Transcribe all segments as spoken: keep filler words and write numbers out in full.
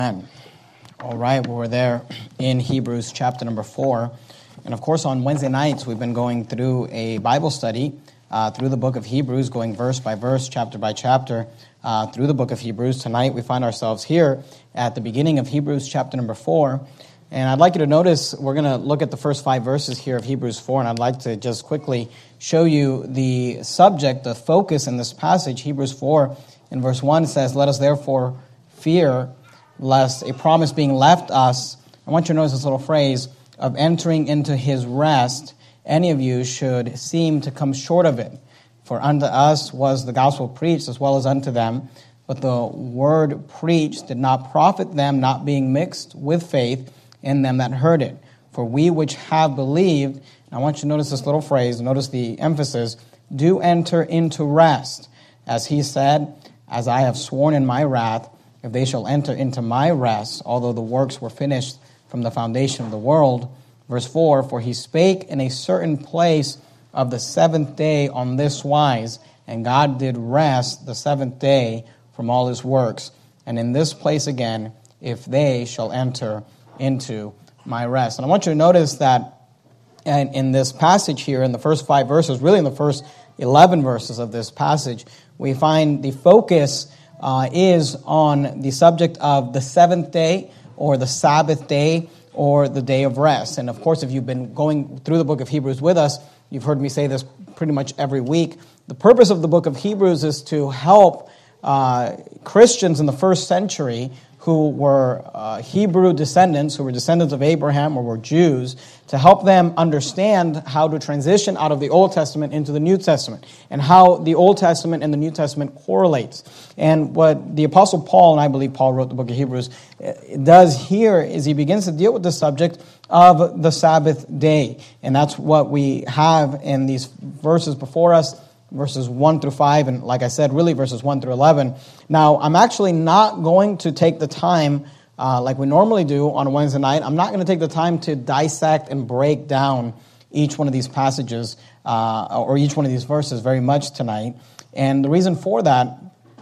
Amen. All right, well, we're there in Hebrews chapter number four. And of course, on Wednesday nights, we've been going through a Bible study uh, through the book of Hebrews, going verse by verse, chapter by chapter, uh, through the book of Hebrews. Tonight, we find ourselves here at the beginning of Hebrews chapter number four. And I'd like you to notice, we're going to look at the first five verses here of Hebrews four, and I'd like to just quickly show you the subject, the focus in this passage. Hebrews four in verse one says, "Let us therefore fear, lest a promise being left us," I want you to notice this little phrase, "of entering into his rest, any of you should seem to come short of it. For unto us was the gospel preached as well as unto them, but the word preached did not profit them, not being mixed with faith in them that heard it. For we which have believed," and I want you to notice this little phrase, notice the emphasis, "do enter into rest. As he said, as I have sworn in my wrath, if they shall enter into my rest, although the works were finished from the foundation of the world." Verse four, "For he spake in a certain place of the seventh day on this wise, and God did rest the seventh day from all his works. And in this place again, if they shall enter into my rest." And I want you to notice that in, in this passage here, in the first five verses, really in the first eleven verses of this passage, we find the focus Uh, is on the subject of the seventh day or the Sabbath day or the day of rest. And of course, if you've been going through the book of Hebrews with us, you've heard me say this pretty much every week. The purpose of the book of Hebrews is to help uh, Christians in the first century who were uh, Hebrew descendants, who were descendants of Abraham or were Jews, to help them understand how to transition out of the Old Testament into the New Testament and how the Old Testament and the New Testament correlates. And what the Apostle Paul, and I believe Paul wrote the book of Hebrews, does here is he begins to deal with the subject of the Sabbath day. And that's what we have in these verses before us, verses one through five, and like I said, really verses one through eleven. Now, I'm actually not going to take the time, uh, like we normally do on a Wednesday night, I'm not going to take the time to dissect and break down each one of these passages, uh, or each one of these verses very much tonight. And the reason for that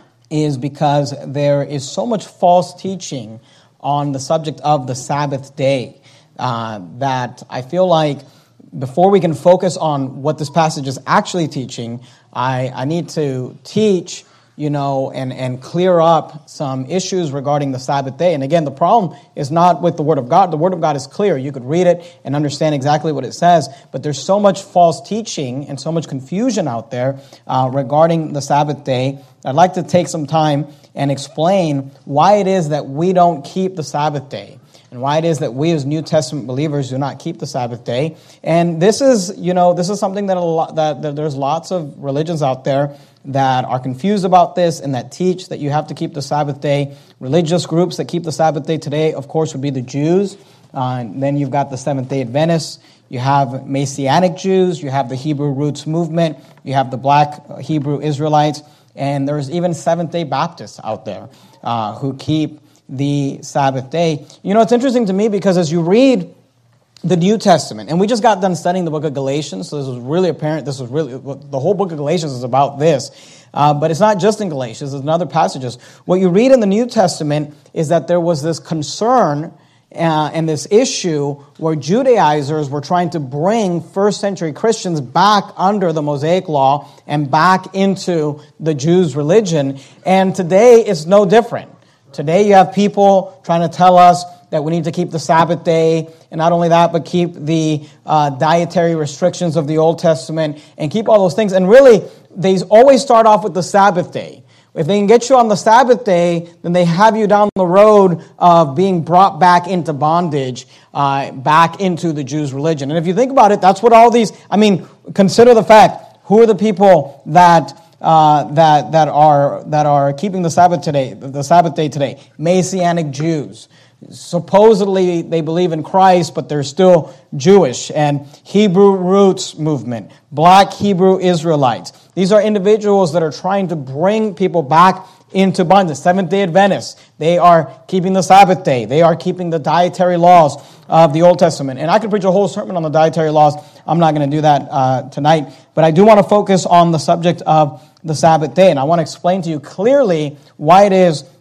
is because there is so much false teaching on the subject of the Sabbath day, uh, that I feel like before we can focus on what this passage is actually teaching, I, I need to teach, you know, and, and clear up some issues regarding the Sabbath day. And again, the problem is not with the Word of God. The Word of God is clear. You could read it and understand exactly what it says, but there's so much false teaching and so much confusion out there uh, regarding the Sabbath day. I'd like to take some time and explain why it is that we don't keep the Sabbath day, and why it is that we as New Testament believers do not keep the Sabbath day. And this is, you know, this is something that a lot, that, that there's lots of religions out there that are confused about this and that teach that you have to keep the Sabbath day. Religious groups that keep the Sabbath day today, of course, would be the Jews. Uh, and then you've got the Seventh-day Adventists. You have Messianic Jews. You have the Hebrew Roots movement. You have the Black Hebrew Israelites. And there's even Seventh-day Baptists out there uh, who keep the Sabbath day. You know, it's interesting to me because as you read the New Testament, and we just got done studying the book of Galatians, so this was really apparent, this was really, the whole book of Galatians is about this, uh, but it's not just in Galatians, there's in other passages. What you read in the New Testament is that there was this concern uh, and this issue where Judaizers were trying to bring first century Christians back under the Mosaic law and back into the Jews' religion, and today it's no different. Today you have people trying to tell us that we need to keep the Sabbath day, and not only that, but keep the uh, dietary restrictions of the Old Testament, and keep all those things. And really, they always start off with the Sabbath day. If they can get you on the Sabbath day, then they have you down the road of being brought back into bondage, uh, back into the Jews' religion. And if you think about it, that's what all these, I mean, consider the fact, who are the people that Uh, that that are that are keeping the Sabbath today, the Sabbath day today? Messianic Jews. Supposedly they believe in Christ, but they're still Jewish. And Hebrew Roots movement, Black Hebrew Israelites. These are individuals that are trying to bring people back into bondage. Seventh-day Adventists, they are keeping the Sabbath day. They are keeping the dietary laws of the Old Testament. And I could preach a whole sermon on the dietary laws. I'm not going to do that uh, tonight. But I do want to focus on the subject of the Sabbath day. And I want to explain to you clearly why it is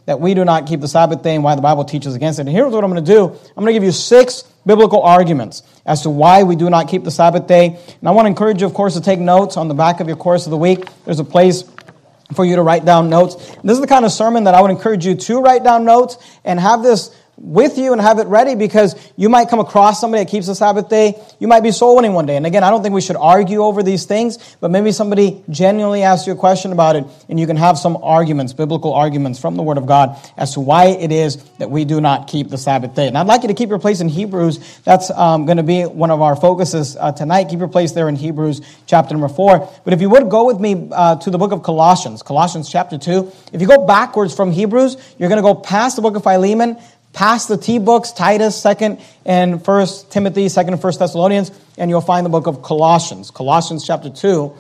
that we do not keep the Sabbath day and why the Bible teaches against it. And here's what I'm going to do. I'm going to give you six biblical arguments as to why we do not keep the Sabbath day. And I want to encourage you, of course, to take notes on the back of your course of the week. There's a place for you to write down notes. And this is the kind of sermon that I would encourage you to write down notes and have this with you and have it ready, because you might come across somebody that keeps the Sabbath day. You might be soul winning one day. And again, I don't think we should argue over these things, but maybe somebody genuinely asks you a question about it, and you can have some arguments, biblical arguments from the Word of God as to why it is that we do not keep the Sabbath day. And I'd like you to keep your place in Hebrews. That's um, going to be one of our focuses uh, tonight. Keep your place there in Hebrews chapter number four. But if you would go with me uh, to the book of Colossians, Colossians chapter two. If you go backwards from Hebrews, you're going to go past the book of Philemon, past the T books, Titus, Second and First Timothy, Second and First Thessalonians, and you'll find the book of Colossians. Colossians chapter two.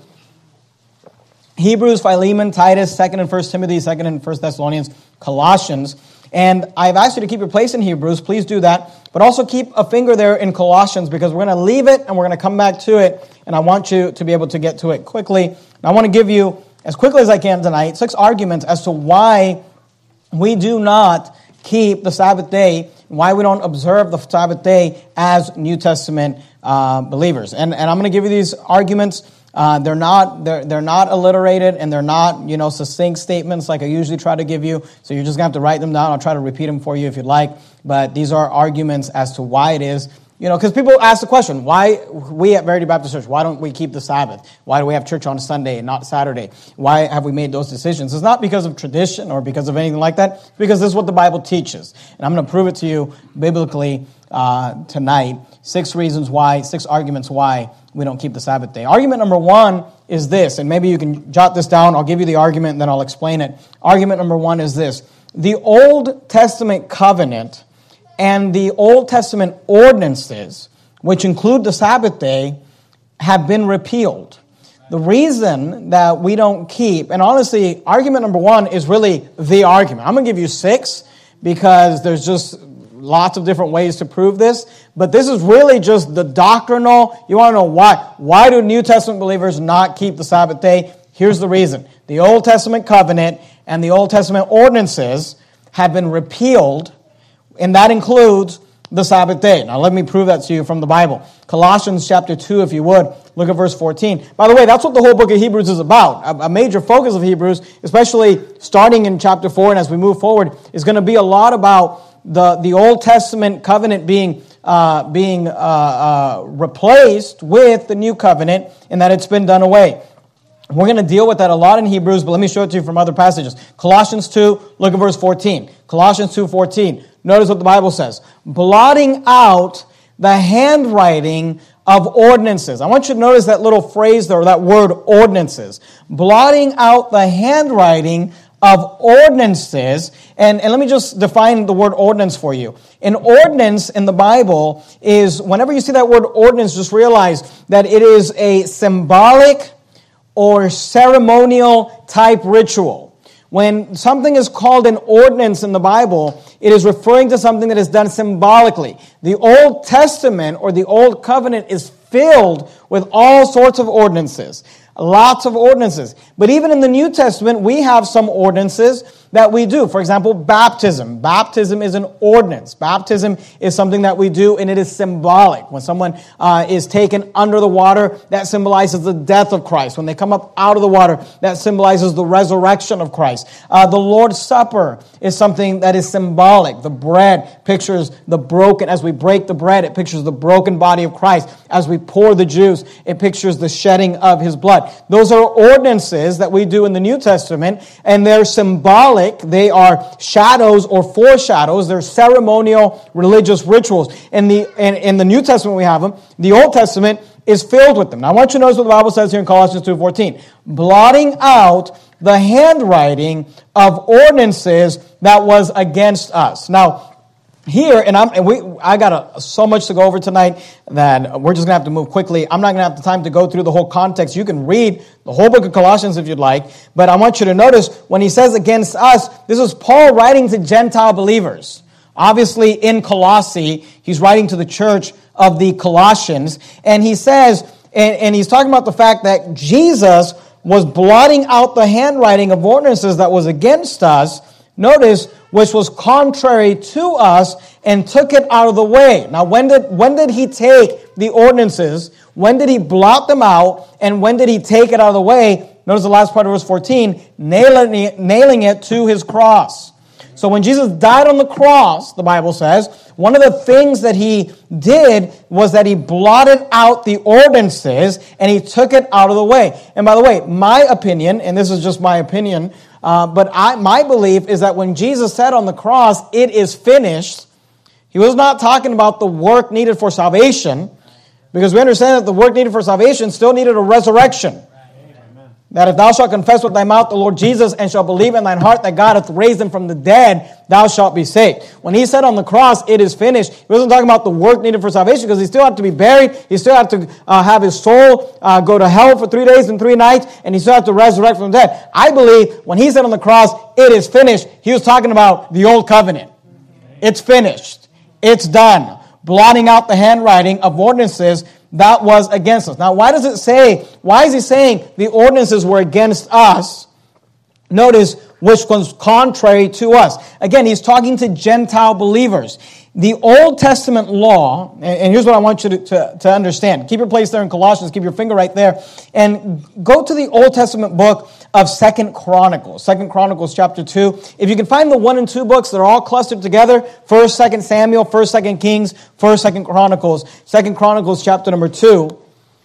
Hebrews, Philemon, Titus, Second and First Timothy, Second and First Thessalonians, Colossians. And I've asked you to keep your place in Hebrews. Please do that. But also keep a finger there in Colossians, because we're going to leave it and we're going to come back to it. And I want you to be able to get to it quickly. And I want to give you, as quickly as I can tonight, six arguments as to why we do not keep the Sabbath day, why we don't observe the Sabbath day as New Testament uh, believers. And, and I'm going to give you these arguments. Uh, they're not they're they're not alliterated, and they're not, you know, succinct statements like I usually try to give you. So you're just going to have to write them down. I'll try to repeat them for you if you'd like. But these are arguments as to why it is. You know, because people ask the question, why we at Verity Baptist Church, why don't we keep the Sabbath? Why do we have church on Sunday and not Saturday? Why have we made those decisions? It's not because of tradition or because of anything like that. It's because this is what the Bible teaches. And I'm going to prove it to you biblically uh, tonight. Six reasons why, six arguments why we don't keep the Sabbath day. Argument number one is this, and maybe you can jot this down. I'll give you the argument and then I'll explain it. Argument number one is this. The Old Testament covenant and the Old Testament ordinances, which include the Sabbath day, have been repealed. The reason that we don't keep, and honestly, argument number one is really the argument. I'm going to give you six because there's just lots of different ways to prove this, but this is really just the doctrinal. You want to know why? Why do New Testament believers not keep the Sabbath day? Here's the reason. The Old Testament covenant and the Old Testament ordinances have been repealed, and that includes the Sabbath day. Now, let me prove that to you from the Bible. Colossians chapter two, if you would, look at verse fourteen. By the way, that's what the whole book of Hebrews is about. A major focus of Hebrews, especially starting in chapter four and as we move forward, is going to be a lot about the, the Old Testament covenant being uh, being uh, uh, replaced with the new covenant, and that it's been done away. We're going to deal with that a lot in Hebrews, but let me show it to you from other passages. Colossians two, look at verse fourteen. Colossians two fourteen. Notice what the Bible says. Blotting out the handwriting of ordinances. I want you to notice that little phrase there, or that word ordinances. Blotting out the handwriting of ordinances. And, and let me just define the word ordinance for you. An ordinance in the Bible is, whenever you see that word ordinance, just realize that it is a symbolic or ceremonial type ritual. When something is called an ordinance in the Bible, it is referring to something that is done symbolically. The Old Testament or the Old Covenant is filled with all sorts of ordinances. Lots of ordinances. But even in the New Testament, we have some ordinances that we do. For example, baptism. Baptism is an ordinance. Baptism is something that we do, and it is symbolic. When someone uh, is taken under the water, that symbolizes the death of Christ. When they come up out of the water, that symbolizes the resurrection of Christ. Uh, the Lord's Supper is something that is symbolic. The bread pictures the broken. As we break the bread, it pictures the broken body of Christ. As we pour the juice, it pictures the shedding of His blood. Those are ordinances that we do in the New Testament, and they're symbolic. They are shadows or foreshadows. They're ceremonial religious rituals. In the, in, in the New Testament, we have them. The Old Testament is filled with them. Now, I want you to notice what the Bible says here in Colossians two fourteen. Blotting out the handwriting of ordinances that was against us. Now, here, and I'm, and we, I got a, so much to go over tonight that we're just going to have to move quickly. I'm not going to have the time to go through the whole context. You can read the whole book of Colossians if you'd like, but I want you to notice when he says against us, this is Paul writing to Gentile believers. Obviously, in Colossae, he's writing to the church of the Colossians, and he says, and, and he's talking about the fact that Jesus was blotting out the handwriting of ordinances that was against us, Notice, which was contrary to us, and took it out of the way. Now, when did, when did he take the ordinances? When did he blot them out? And when did he take it out of the way? Notice the last part of verse fourteen, nailing it, nailing it to his cross. So when Jesus died on the cross, the Bible says, one of the things that he did was that he blotted out the ordinances and he took it out of the way. And by the way, my opinion, and this is just my opinion, uh, but I, my belief is that when Jesus said on the cross, it is finished, he was not talking about the work needed for salvation, because we understand that the work needed for salvation still needed a resurrection. That if thou shalt confess with thy mouth the Lord Jesus and shalt believe in thine heart that God hath raised him from the dead, thou shalt be saved. When he said on the cross, it is finished, he wasn't talking about the work needed for salvation, because he still had to be buried, he still had to uh, have his soul uh, go to hell for three days and three nights, and he still had to resurrect from the dead. I believe when he said on the cross, it is finished, he was talking about the old covenant. It's finished. It's done. Blotting out the handwriting of ordinances that was against us. Now, why does it say, why is he saying the ordinances were against us? Notice, which was contrary to us. Again, he's talking to Gentile believers. The Old Testament law, and here's what I want you to, to, to understand. Keep your place there in Colossians, keep your finger right there, and go to the Old Testament book of Second Chronicles. Second Chronicles chapter two. If you can find the one and two books, they're all clustered together. First, Second Samuel, First, Second Kings, First, Second Chronicles. Second Chronicles chapter number two. And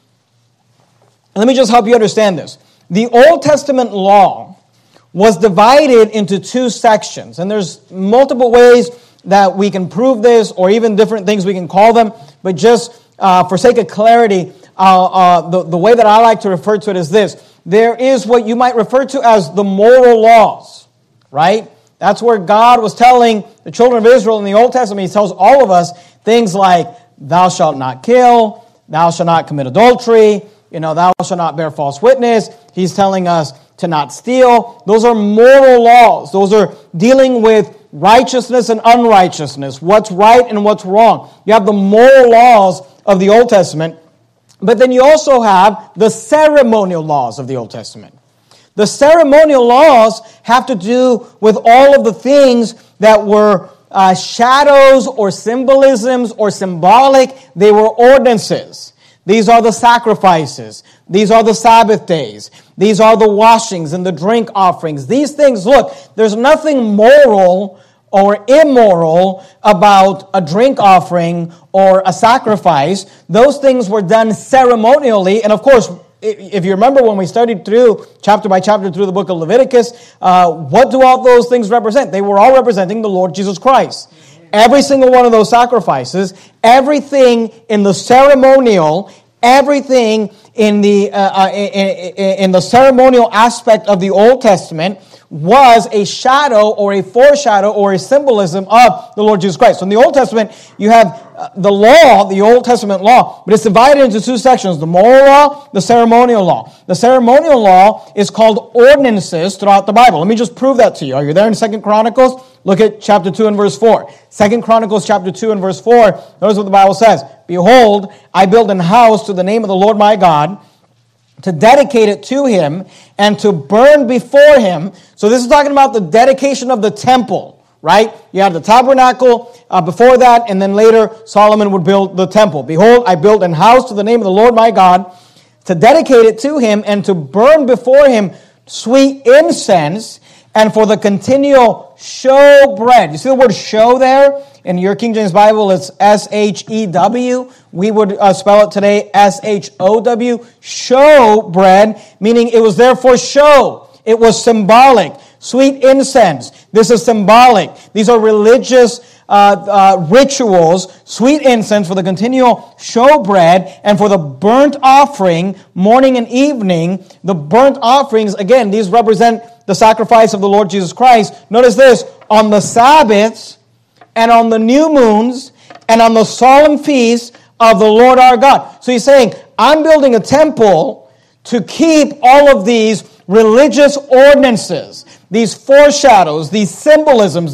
let me just help you understand this. The Old Testament law was divided into two sections, and there's multiple ways that we can prove this, or even different things we can call them, but just uh, for sake of clarity, uh, uh, the, the way that I like to refer to it is this. There is what you might refer to as the moral laws, right? That's where God was telling the children of Israel in the Old Testament, he tells all of us things like, thou shalt not kill, thou shalt not commit adultery, you know, thou shalt not bear false witness. He's telling us to not steal. Those are moral laws. Those are dealing with righteousness and unrighteousness, what's right and what's wrong. You have the moral laws of the Old Testament, but then you also have the ceremonial laws of the Old Testament. The ceremonial laws have to do with all of the things that were uh, shadows or symbolisms or symbolic. They were ordinances. These are the sacrifices. These are the Sabbath days. These are the washings and the drink offerings. These things, look, there's nothing moral or immoral about a drink offering or a sacrifice. Those things were done ceremonially. And of course, if you remember when we studied through, chapter by chapter, through the book of Leviticus, uh, what do all those things represent? They were all representing the Lord Jesus Christ. Every single one of those sacrifices, everything in the ceremonial, everything in the uh, uh, in, in the ceremonial aspect of the Old Testament was a shadow or a foreshadow or a symbolism of the Lord Jesus Christ. So in the Old Testament, you have the law, the Old Testament law, but it's divided into two sections, the moral law, the ceremonial law. The ceremonial law is called ordinances throughout the Bible. Let me just prove that to you. Are you there in Second Chronicles? Look at chapter two and verse four. Second Chronicles chapter two and verse four. Notice what the Bible says. Behold, I build an house to the name of the Lord my God, to dedicate it to him, and to burn before him. So this is talking about the dedication of the temple, right? You have the tabernacle uh, before that, and then later Solomon would build the temple. Behold, I build an house to the name of the Lord my God, to dedicate it to him, and to burn before him sweet incense, and for the continual show bread. You see the word show there? In your King James Bible, it's S H E W. We would uh, spell it today S H O W. Show bread, meaning it was there for show. It was symbolic. Sweet incense. This is symbolic. These are religious uh, uh, rituals. Sweet incense for the continual show bread, and for the burnt offering, morning and evening. The burnt offerings, again, these represent the sacrifice of the Lord Jesus Christ. Notice this, on the Sabbaths, and on the new moons, and on the solemn feasts of the Lord our God. So he's saying, I'm building a temple to keep all of these religious ordinances, these foreshadows, these symbolisms, these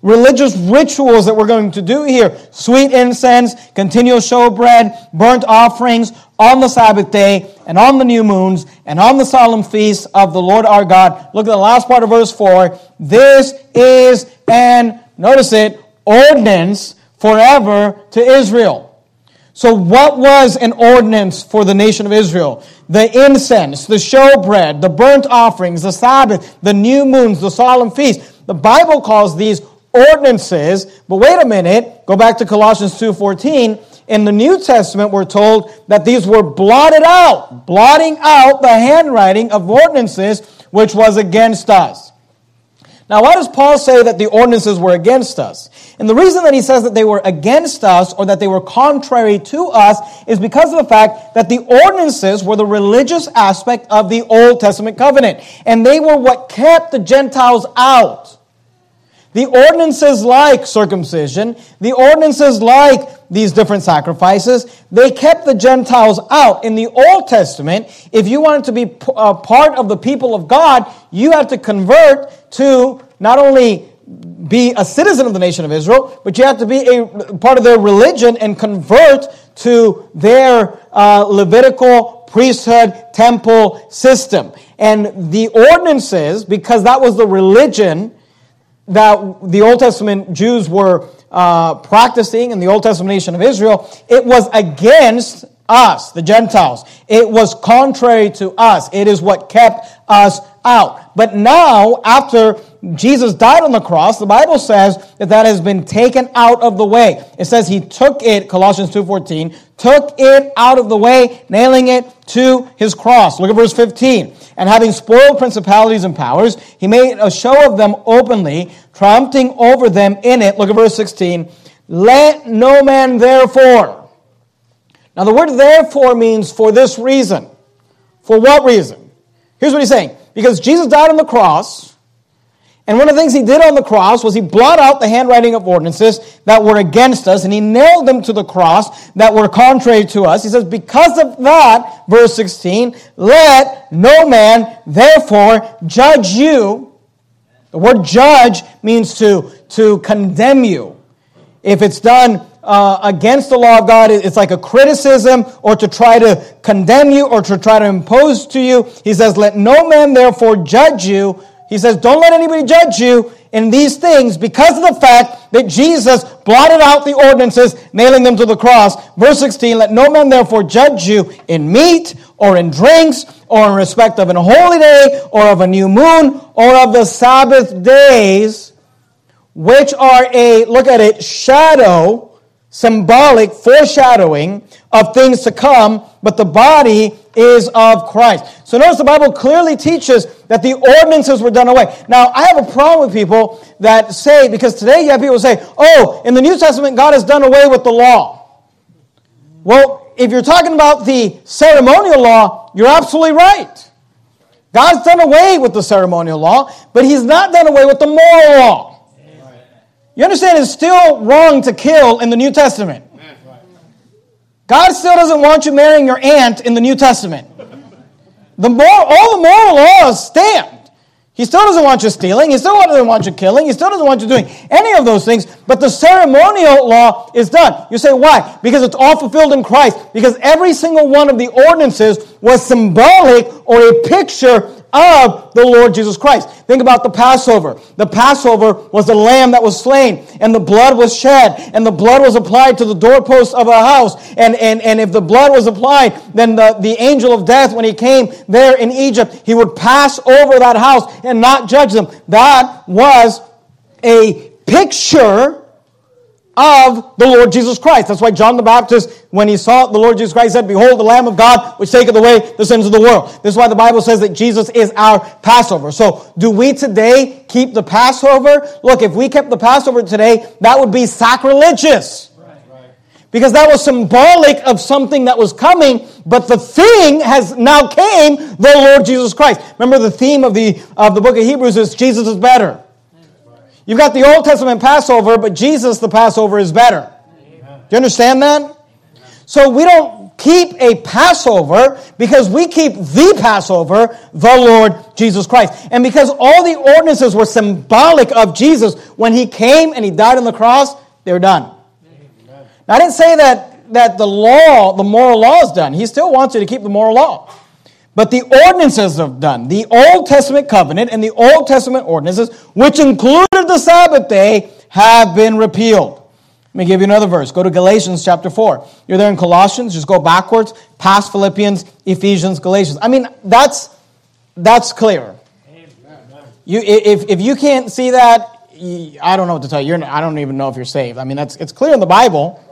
religious rituals that we're going to do here. Sweet incense, continual showbread, burnt offerings on the Sabbath day, and on the new moons, and on the solemn feasts of the Lord our God. Look at the last part of verse four. This is an, notice it, ordinance forever to Israel. So what was an ordinance for the nation of Israel? The incense, the showbread, the burnt offerings, the Sabbath, the new moons, the solemn feasts. The Bible calls these ordinances, but wait a minute, go back to Colossians two fourteen. In the New Testament, we're told that these were blotted out, blotting out the handwriting of ordinances which was against us. Now, why does Paul say that the ordinances were against us? And the reason that he says that they were against us or that they were contrary to us is because of the fact that the ordinances were the religious aspect of the Old Testament covenant. And they were what kept the Gentiles out. The ordinances like circumcision, the ordinances like these different sacrifices, they kept the Gentiles out. In the Old Testament, if you wanted to be a part of the people of God, you had to convert to not only be a citizen of the nation of Israel, but you had to be a part of their religion and convert to their uh, Levitical priesthood temple system. And the ordinances, because that was the religion that the Old Testament Jews were uh, practicing in the Old Testament nation of Israel, it was against us, the Gentiles. It was contrary to us. It is what kept us out. But now, after Jesus died on the cross, the Bible says that that has been taken out of the way. It says he took it, Colossians two fourteen, took it out of the way, nailing it to his cross. Look at verse fifteen. And having spoiled principalities and powers, he made a show of them openly, triumphing over them in it. Look at verse sixteen. Let no man therefore. Now the word therefore means for this reason. For what reason? Here's what he's saying. Because Jesus died on the cross, and one of the things he did on the cross was he blotted out the handwriting of ordinances that were against us, and he nailed them to the cross that were contrary to us. He says, because of that, verse sixteen, let no man therefore judge you. The word judge means to, to condemn you. If it's done uh, against the law of God, it's like a criticism or to try to condemn you or to try to impose to you. He says, let no man therefore judge you. He says, don't let anybody judge you in these things because of the fact that Jesus blotted out the ordinances, nailing them to the cross. Verse sixteen, let no man therefore judge you in meat or in drinks or in respect of an holy day or of a new moon or of the Sabbath days, which are a, look at it, shadow, symbolic foreshadowing of things to come, but the body is of Christ. So notice the Bible clearly teaches that the ordinances were done away. Now, I have a problem with people that say, because today you have people say, oh, in the New Testament, God has done away with the law. Well, if you're talking about the ceremonial law, you're absolutely right. God's done away with the ceremonial law, but he's not done away with the moral law. You understand it's still wrong to kill in the New Testament. God still doesn't want you marrying your aunt in the New Testament. The more, all the moral laws stand. He still doesn't want you stealing. He still doesn't want you killing. He still doesn't want you doing any of those things. But the ceremonial law is done. You say, why? Because it's all fulfilled in Christ. Because every single one of the ordinances was symbolic or a picture of the Lord Jesus Christ. Think about the Passover. The Passover was the lamb that was slain, and the blood was shed, and the blood was applied to the doorpost of a house. And, and, and if the blood was applied, then the, the angel of death, when he came there in Egypt, he would pass over that house and not judge them. That was a picture of the Lord Jesus Christ. That's why John the Baptist, when he saw the Lord Jesus Christ, said, behold the Lamb of God, which taketh away the sins of the world. This is why the Bible says that Jesus is our Passover. So, do we today keep the Passover? Look, if we kept the Passover today, that would be sacrilegious. Because that was symbolic of something that was coming, but the thing has now came, the Lord Jesus Christ. Remember the theme of the, of the book of Hebrews is Jesus is better. You've got the Old Testament Passover, but Jesus, the Passover, is better. Amen. Do you understand that? So we don't keep a Passover because we keep the Passover, the Lord Jesus Christ. And because all the ordinances were symbolic of Jesus, when he came and he died on the cross, they were done. Amen. Now, I didn't say that, that the law, the moral law is done. He still wants you to keep the moral law. But the ordinances are done. The Old Testament covenant and the Old Testament ordinances, which included the Sabbath day, have been repealed. Let me give you another verse. Go to Galatians chapter four. You're there in Colossians. Just go backwards, past Philippians, Ephesians, Galatians. I mean, that's that's clear. You, if if you can't see that, I don't know what to tell you. You're, I don't even know if you're saved. I mean, that's it's clear in the Bible.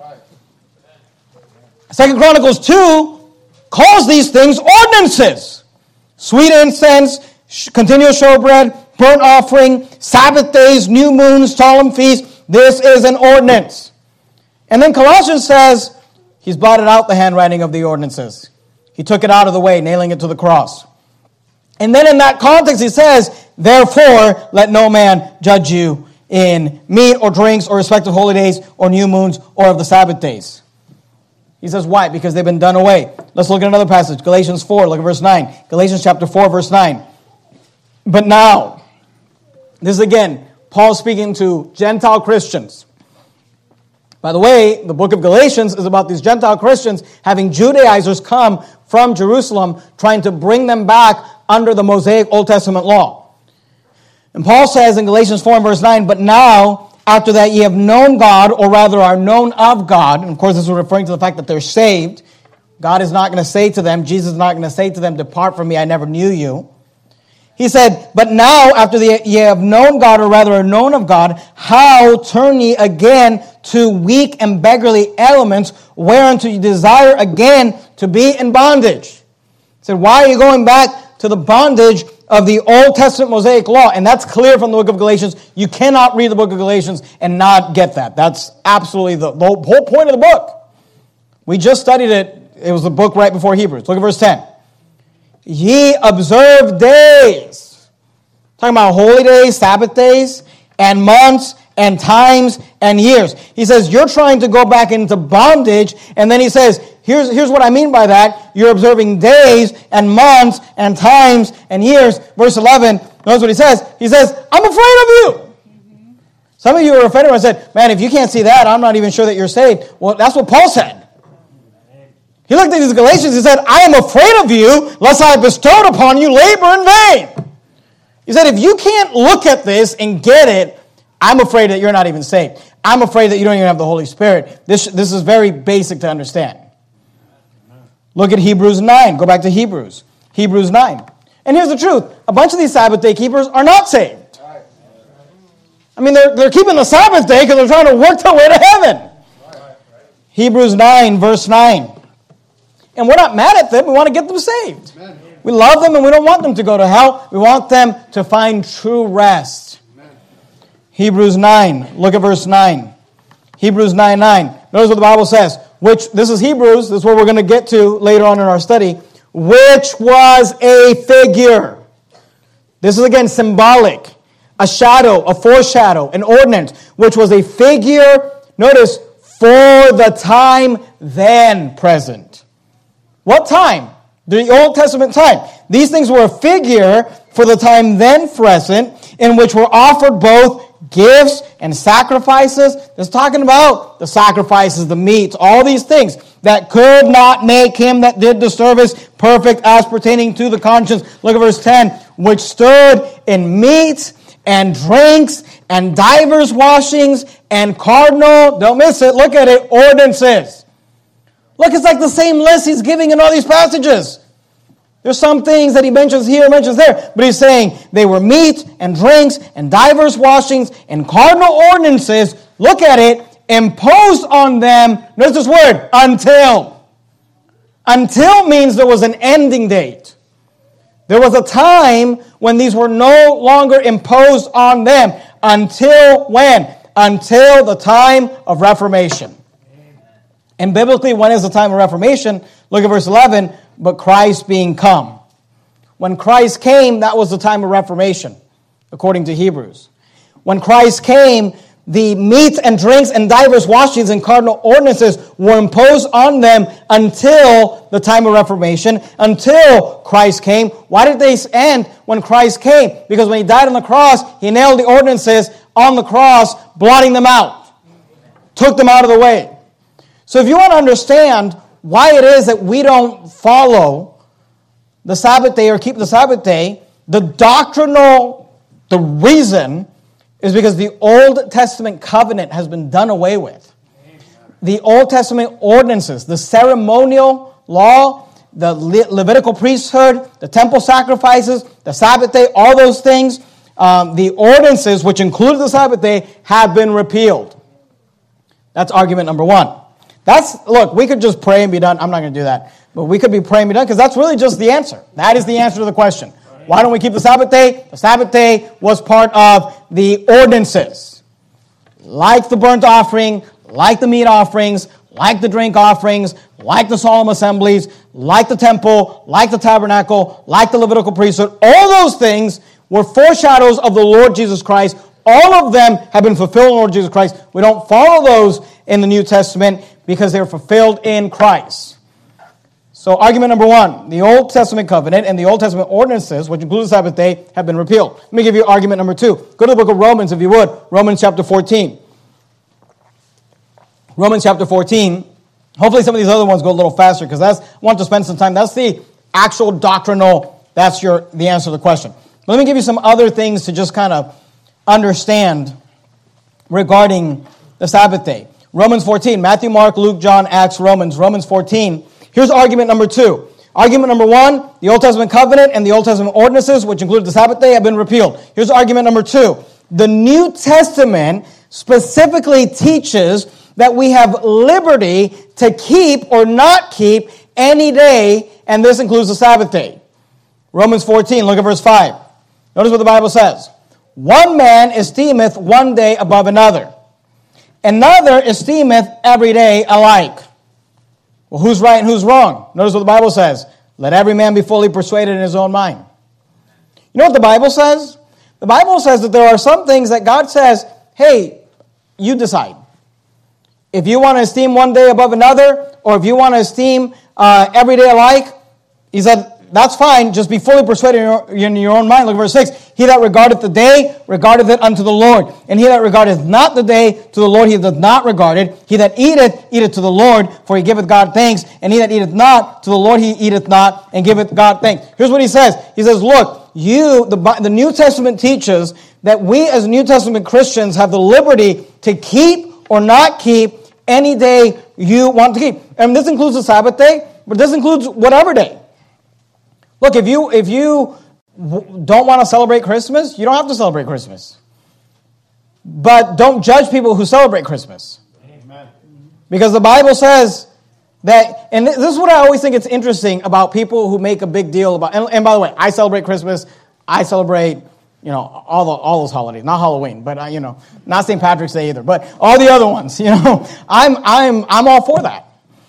Second Chronicles two calls these things ordinances. Sweet incense, continual showbread, burnt offering, Sabbath days, new moons, solemn feasts. This is an ordinance. And then Colossians says, he's blotted out the handwriting of the ordinances. He took it out of the way, nailing it to the cross. And then in that context, he says, therefore, let no man judge you in meat or drinks or respect of holy days or new moons or of the Sabbath days. He says, why? Because they've been done away. Let's look at another passage. Galatians four, look at verse nine. Galatians chapter four, verse nine. But now, this is again, Paul speaking to Gentile Christians. By the way, the book of Galatians is about these Gentile Christians having Judaizers come from Jerusalem, trying to bring them back under the Mosaic Old Testament law. And Paul says in Galatians four, verse nine, but now, after that ye have known God, or rather are known of God, and of course this is referring to the fact that they're saved. God is not going to say to them, Jesus is not going to say to them, depart from me, I never knew you. He said, but now after the, ye have known God, or rather are known of God, how turn ye again to weak and beggarly elements, whereunto you desire again to be in bondage? He said, why are you going back to the bondage of the Old Testament Mosaic law? And that's clear from the book of Galatians. You cannot read the book of Galatians and not get that. That's absolutely the, the whole point of the book. We just studied it. It was the book right before Hebrews. Look at verse ten. Ye observe days. Talking about holy days, Sabbath days, and months, and times, and years. He says, you're trying to go back into bondage, and then he says, here's, here's what I mean by that. You're observing days, and months, and times, and years. Verse eleven, notice what he says. He says, I'm afraid of you. Some of you are offended and said, man, if you can't see that, I'm not even sure that you're saved. Well, that's what Paul said. He looked at these Galatians, he said, I am afraid of you, lest I have bestowed upon you labor in vain. He said, if you can't look at this and get it, I'm afraid that you're not even saved. I'm afraid that you don't even have the Holy Spirit. This, this is very basic to understand. Look at Hebrews nine. Go back to Hebrews. Hebrews nine. And here's the truth. A bunch of these Sabbath day keepers are not saved. I mean, they're, they're keeping the Sabbath day because they're trying to work their way to heaven. Hebrews nine, verse nine. And we're not mad at them. We want to get them saved. Amen. We love them and we don't want them to go to hell. We want them to find true rest. Amen. Hebrews nine. Look at verse nine. Hebrews nine, nine. Notice what the Bible says. Which, this is Hebrews. This is what we're going to get to later on in our study. Which was a figure. This is again symbolic. A shadow, a foreshadow, an ordinance. Which was a figure, notice, for the time then present. What time? The Old Testament time. These things were a figure for the time then present, in which were offered both gifts and sacrifices. It's talking about the sacrifices, the meats, all these things that could not make him that did the service perfect as pertaining to the conscience. Look at verse ten. Which stood in meats and drinks and divers washings and cardinal, don't miss it, look at it, ordinances. Look, it's like the same list he's giving in all these passages. There's some things that he mentions here, mentions there, but he's saying they were meat and drinks and divers washings and cardinal ordinances. Look at it, imposed on them, notice this word, until. Until means there was an ending date. There was a time when these were no longer imposed on them. Until when? Until the time of Reformation. And biblically, when is the time of Reformation? Look at verse eleven. But Christ being come. When Christ came, that was the time of Reformation, according to Hebrews. When Christ came, the meats and drinks and divers washings and cardinal ordinances were imposed on them until the time of Reformation, until Christ came. Why did they end when Christ came? Because when he died on the cross, he nailed the ordinances on the cross, blotting them out, took them out of the way. So if you want to understand why it is that we don't follow the Sabbath day or keep the Sabbath day, the doctrinal, the reason is because the Old Testament covenant has been done away with. Amen. The Old Testament ordinances, the ceremonial law, the Le- Levitical priesthood, the temple sacrifices, the Sabbath day, all those things, um, the ordinances, which included the Sabbath day, have been repealed. That's argument number one. That's, look, we could just pray and be done. I'm not going to do that. But we could be praying and be done because that's really just the answer. That is the answer to the question. Why don't we keep the Sabbath day? The Sabbath day was part of the ordinances. Like the burnt offering, like the meat offerings, like the drink offerings, like the solemn assemblies, like the temple, like the tabernacle, like the Levitical priesthood. All those things were foreshadows of the Lord Jesus Christ. All of them have been fulfilled in the Lord Jesus Christ. We don't follow those in the New Testament because they were fulfilled in Christ. So argument number one, the Old Testament covenant and the Old Testament ordinances, which include the Sabbath day, have been repealed. Let me give you argument number two. Go to the book of Romans, if you would. Romans chapter fourteen. Romans chapter fourteen. Hopefully some of these other ones go a little faster because that's, I want to spend some time. That's the actual doctrinal, that's your the answer to the question. But let me give you some other things to just kind of understand regarding the Sabbath day. Romans fourteen, Matthew, Mark, Luke, John, Acts, Romans, Romans fourteen. Here's argument number two. Argument number one, the Old Testament covenant and the Old Testament ordinances, which include the Sabbath day, have been repealed. Here's argument number two. The New Testament specifically teaches that we have liberty to keep or not keep any day, and this includes the Sabbath day. Romans fourteen, look at verse five. Notice what the Bible says. One man esteemeth one day above another. Another esteemeth every day alike. Well, who's right and who's wrong? Notice what the Bible says. Let every man be fully persuaded in his own mind. You know what the Bible says? The Bible says that there are some things that God says, hey, you decide. If you want to esteem one day above another, or if you want to esteem uh, every day alike, he said, that's fine. Just be fully persuaded in your, in your own mind. Look at verse six. He that regardeth the day, regardeth it unto the Lord. And he that regardeth not the day, to the Lord he doth not regard it. He that eateth, eateth to the Lord, for he giveth God thanks. And he that eateth not, to the Lord he eateth not, and giveth God thanks. Here's what he says. He says, look, you, the, the New Testament teaches that we as New Testament Christians have the liberty to keep or not keep any day you want to keep. And this includes the Sabbath day, but this includes whatever day. Look, if you if you don't want to celebrate Christmas, you don't have to celebrate Christmas. But don't judge people who celebrate Christmas. Amen. Because the Bible says that, and this is what I always think it's interesting about people who make a big deal about, and, and by the way, I celebrate Christmas, I celebrate, you know, all the, all those holidays, not Halloween, but, uh, you know, not Saint Patrick's Day either, but all the other ones, you know, I'm I'm I'm all for that.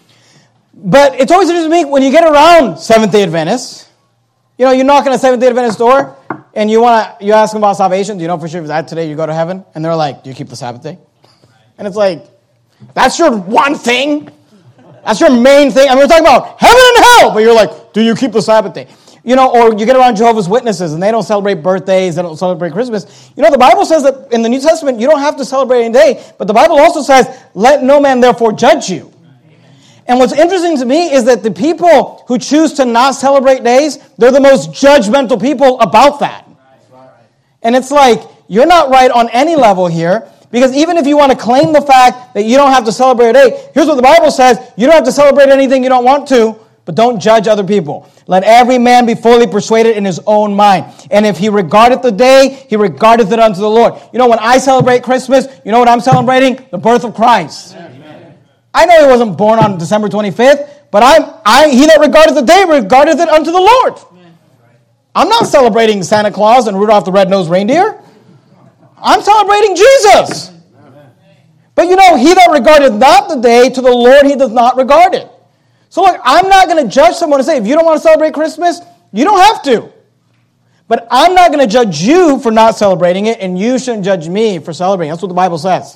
But it's always interesting to me when you get around Seventh-day Adventists. You know, you knock on a Seventh-day Adventist door, and you want to, you ask them about salvation. Do you know for sure if that today you go to heaven? And they're like, do you keep the Sabbath day? And it's like, that's your one thing? That's your main thing? I mean, we're talking about heaven and hell, but you're like, do you keep the Sabbath day? You know, or you get around Jehovah's Witnesses, and they don't celebrate birthdays, they don't celebrate Christmas. You know, the Bible says that in the New Testament, you don't have to celebrate any day, but the Bible also says, let no man therefore judge you. And what's interesting to me is that the people who choose to not celebrate days, they're the most judgmental people about that. And it's like, you're not right on any level here, because even if you want to claim the fact that you don't have to celebrate a day, here's what the Bible says, you don't have to celebrate anything you don't want to, but don't judge other people. Let every man be fully persuaded in his own mind. And if he regardeth the day, he regardeth it unto the Lord. You know, when I celebrate Christmas, you know what I'm celebrating? The birth of Christ. Amen. I know he wasn't born on December twenty-fifth, but I'm, I, he that regardeth the day regardeth it unto the Lord. Amen. I'm not celebrating Santa Claus and Rudolph the Red-Nosed Reindeer. I'm celebrating Jesus. Amen. But you know, he that regardeth not the day, to the Lord he doth not regard it. So look, I'm not going to judge someone and say, if you don't want to celebrate Christmas, you don't have to. but I'm not going to judge you for not celebrating it, and you shouldn't judge me for celebrating. That's what the Bible says.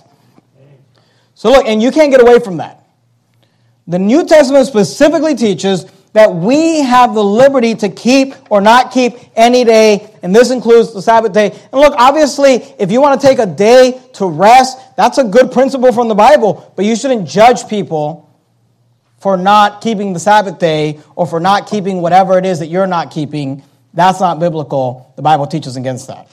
So look, and you can't get away from that. The New Testament specifically teaches that we have the liberty to keep or not keep any day, and this includes the Sabbath day. And look, obviously, if you want to take a day to rest, that's a good principle from the Bible, but you shouldn't judge people for not keeping the Sabbath day or for not keeping whatever it is that you're not keeping. That's not biblical. The Bible teaches against that.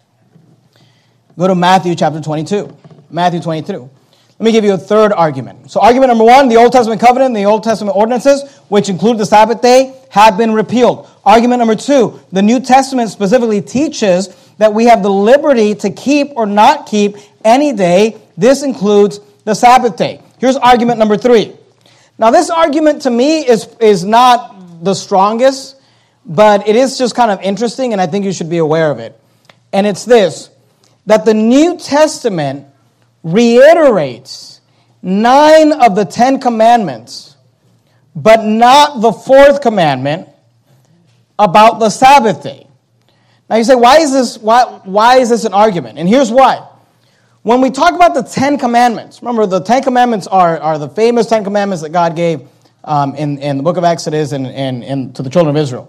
Go to Matthew chapter twenty-two. Matthew twenty-two. Let me give you a third argument. So argument number one, the Old Testament covenant and the Old Testament ordinances, which include the Sabbath day, have been repealed. Argument number two, the New Testament specifically teaches that we have the liberty to keep or not keep any day. This includes the Sabbath day. Here's argument number three. Now this argument to me is, is not the strongest, but it is just kind of interesting, and I think you should be aware of it. And it's this, that the New Testament reiterates nine of the Ten Commandments, but not the fourth commandment about the Sabbath day. Now you say, why is this, why, why is this an argument? And here's why. When we talk about the Ten Commandments, remember the Ten Commandments are, are the famous Ten Commandments that God gave um, in, in the book of Exodus and, and, and to the children of Israel.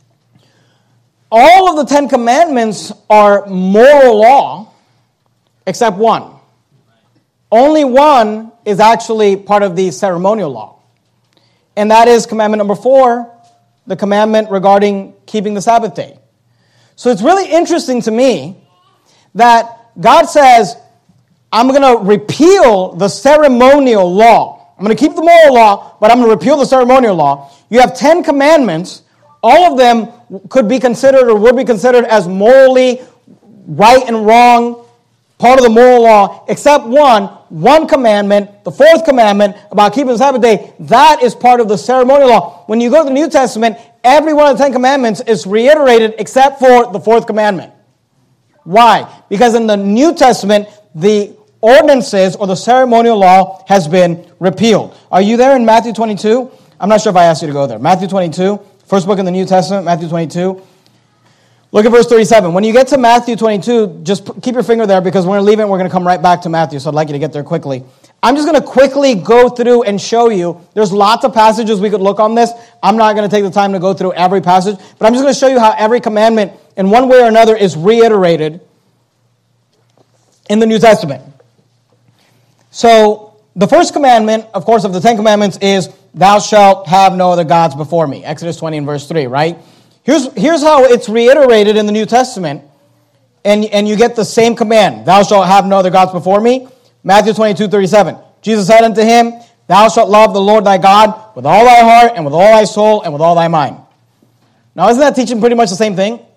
All of the Ten Commandments are moral law, except one. Only one is actually part of the ceremonial law. And that is commandment number four, the commandment regarding keeping the Sabbath day. So it's really interesting to me that God says, I'm going to repeal the ceremonial law. I'm going to keep the moral law, but I'm going to repeal the ceremonial law. You have ten commandments. All of them could be considered or would be considered as morally right and wrong, part of the moral law, except one, one commandment, the fourth commandment about keeping the Sabbath day, that is part of the ceremonial law. When you go to the New Testament, every one of the Ten Commandments is reiterated except for the fourth commandment. Why? Because in the New Testament, the ordinances or the ceremonial law has been repealed. Are you there in Matthew twenty-two? I'm not sure if I asked you to go there. Matthew twenty-two, first book in the New Testament, Matthew twenty-two. Look at verse thirty-seven. When you get to Matthew twenty-two, just keep your finger there because we're going to leave it and we're going to come right back to Matthew, so I'd like you to get there quickly. I'm just going to quickly go through and show you. There's lots of passages we could look on this. I'm not going to take the time to go through every passage, but I'm just going to show you how every commandment in one way or another is reiterated in the New Testament. So the first commandment, of course, of the Ten Commandments is, thou shalt have no other gods before me. Exodus twenty and verse three, right? Here's, here's how it's reiterated in the New Testament, and, and you get the same command. Thou shalt have no other gods before me. Matthew twenty-two, thirty-seven. Jesus said unto him, thou shalt love the Lord thy God with all thy heart and with all thy soul and with all thy mind. Now, isn't that teaching pretty much the same thing?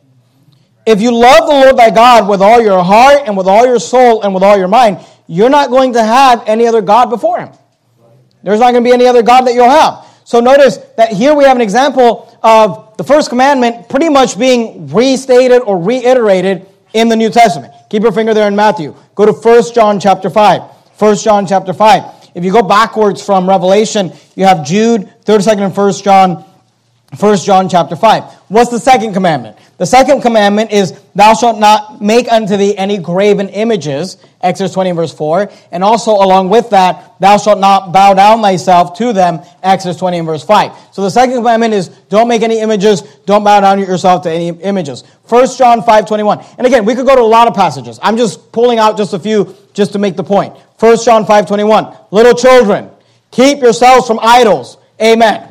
If you love the Lord thy God with all your heart and with all your soul and with all your mind, you're not going to have any other God before him. There's not going to be any other God that you'll have. So notice that here we have an example of the first commandment pretty much being restated or reiterated in the New Testament. Keep your finger there in Matthew. Go to First John chapter five. First John chapter five. If you go backwards from Revelation, you have Jude, third, second, and First John, First John chapter five. What's the second commandment? The second commandment is, thou shalt not make unto thee any graven images, Exodus twenty and verse four. And also along with that, thou shalt not bow down thyself to them, Exodus twenty and verse five. So the second commandment is, don't make any images, don't bow down yourself to any images. First John five twenty-one. And again, we could go to a lot of passages. I'm just pulling out just a few just to make the point. First John five twenty-one. Little children, keep yourselves from idols. Amen.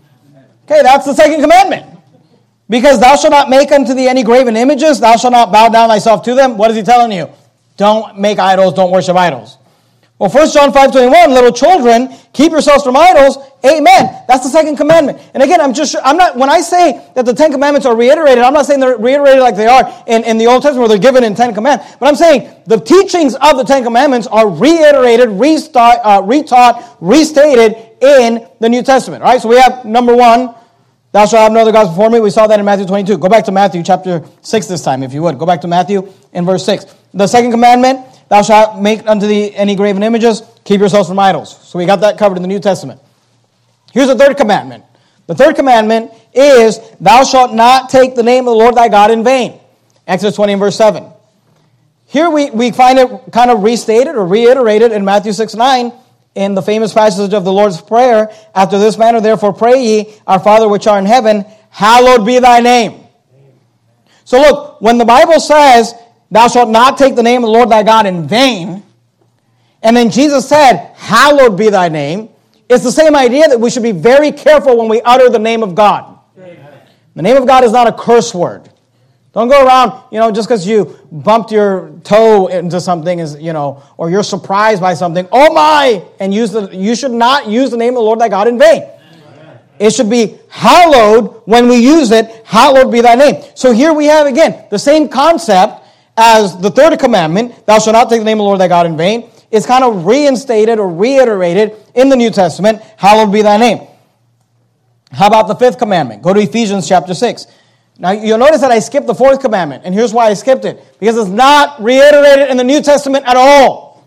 Okay, that's the second commandment. Because thou shalt not make unto thee any graven images, thou shalt not bow down thyself to them. What is he telling you? Don't make idols, don't worship idols. Well, First John five twenty-one, little children, keep yourselves from idols. Amen. That's the second commandment. And again, I'm just, I'm not, when I say that the Ten Commandments are reiterated, I'm not saying they're reiterated like they are in, in the Old Testament where they're given in Ten Commandments, but I'm saying the teachings of the Ten Commandments are reiterated, restart, uh, retaught, restated in the New Testament. All right, so we have number one, thou shalt have no other gods before me. We saw that in Matthew twenty-two. Go back to Matthew chapter six this time, if you would. Go back to Matthew in verse six. The second commandment, thou shalt make unto thee any graven images, keep yourselves from idols. So we got that covered in the New Testament. Here's the third commandment. The third commandment is, thou shalt not take the name of the Lord thy God in vain. Exodus twenty and verse seven. Here we, we find it kind of restated or reiterated in Matthew six nine in the famous passage of the Lord's Prayer. After this manner, therefore, pray ye, our Father which art in heaven, hallowed be thy name. So look, when the Bible says, thou shalt not take the name of the Lord thy God in vain, and then Jesus said, hallowed be thy name, it's the same idea that we should be very careful when we utter the name of God. Amen. The name of God is not a curse word. Don't go around, you know, just because you bumped your toe into something, is you know, or you're surprised by something, oh my, and use the, you should not use the name of the Lord thy God in vain. Amen. It should be hallowed when we use it, hallowed be thy name. So here we have, again, the same concept as the third commandment, thou shalt not take the name of the Lord thy God in vain. It's kind of reinstated or reiterated in the New Testament, hallowed be thy name. How about the fifth commandment? Go to Ephesians chapter six. Now, you'll notice that I skipped the fourth commandment, and here's why I skipped it. Because it's not reiterated in the New Testament at all.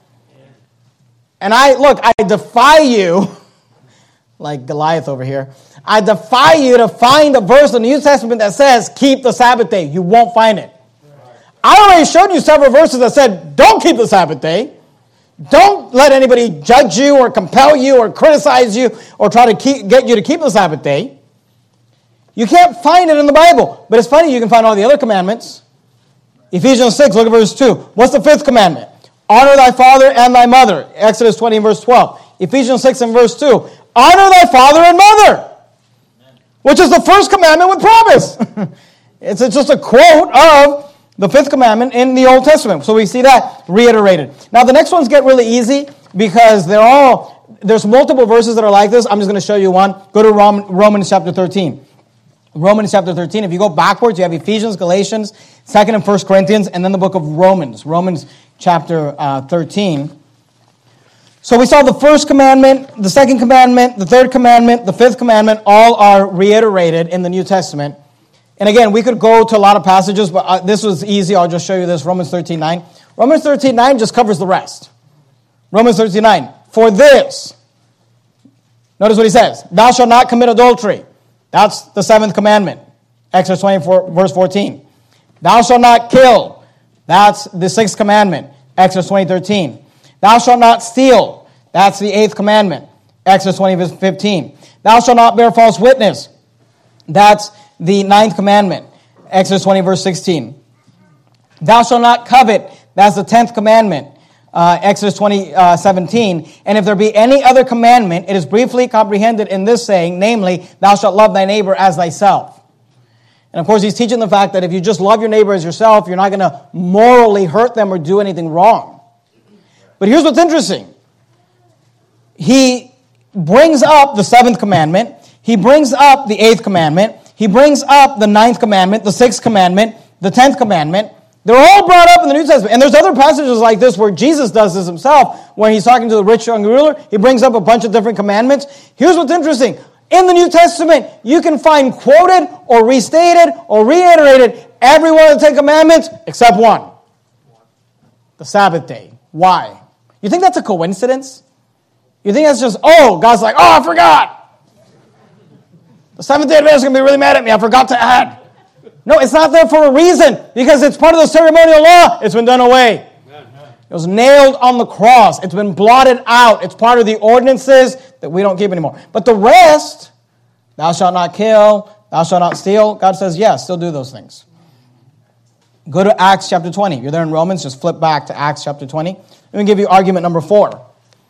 And I, look, I defy you, like Goliath over here, I defy you to find a verse in the New Testament that says, keep the Sabbath day. You won't find it. I already showed you several verses that said, don't keep the Sabbath day. Don't let anybody judge you or compel you or criticize you or try to keep, get you to keep the Sabbath day. You can't find it in the Bible. But it's funny, you can find all the other commandments. Ephesians six, look at verse two. What's the fifth commandment? Honor thy father and thy mother. Exodus twenty and verse twelve. Ephesians six and verse two. Honor thy father and mother. Which is the first commandment with promise. It's just a quote of the fifth commandment in the Old Testament. So we see that reiterated. Now the next ones get really easy because they're all, there's multiple verses that are like this. I'm just going to show you one. Go to Romans chapter thirteen. Romans chapter thirteen. If you go backwards, you have Ephesians, Galatians, Second and First Corinthians, and then the book of Romans. Romans chapter uh, thirteen. So we saw the first commandment, the second commandment, the third commandment, the fifth commandment, all are reiterated in the New Testament. And again, we could go to a lot of passages, but uh, this was easy. I'll just show you this. Romans thirteen nine. Romans thirteen nine just covers the rest. Romans thirteen nine. For this, notice what he says. Thou shalt not commit adultery. That's the seventh commandment. Exodus twenty-four, verse fourteen. Thou shalt not kill. That's the sixth commandment. Exodus twenty thirteen. Thou shalt not steal. That's the eighth commandment. Exodus twenty, verse fifteen. Thou shalt not bear false witness. That's the ninth commandment. Exodus twenty, verse sixteen. Thou shalt not covet. That's the tenth commandment. Uh, Exodus twenty, seventeen. And if there be any other commandment, it is briefly comprehended in this saying, namely, thou shalt love thy neighbor as thyself. And of course, he's teaching the fact that if you just love your neighbor as yourself, you're not going to morally hurt them or do anything wrong. But here's what's interesting. He brings up the seventh commandment. He brings up the eighth commandment. He brings up the ninth commandment, the sixth commandment, the tenth commandment. They're all brought up in the New Testament. And there's other passages like this where Jesus does this himself. When he's talking to the rich young ruler, he brings up a bunch of different commandments. Here's what's interesting. In the New Testament, you can find quoted or restated or reiterated every one of the Ten Commandments except one. The Sabbath day. Why? You think that's a coincidence? You think that's just, oh, God's like, oh, I forgot. The Seventh-day Adventists are going to be really mad at me. I forgot to add. No, it's not there for a reason. Because it's part of the ceremonial law. It's been done away. It was nailed on the cross. It's been blotted out. It's part of the ordinances that we don't keep anymore. But the rest, thou shalt not kill, thou shalt not steal, God says, yes, still do those things. Go to Acts chapter twenty. You're there in Romans, just flip back to Acts chapter twenty. Let me give you argument number four.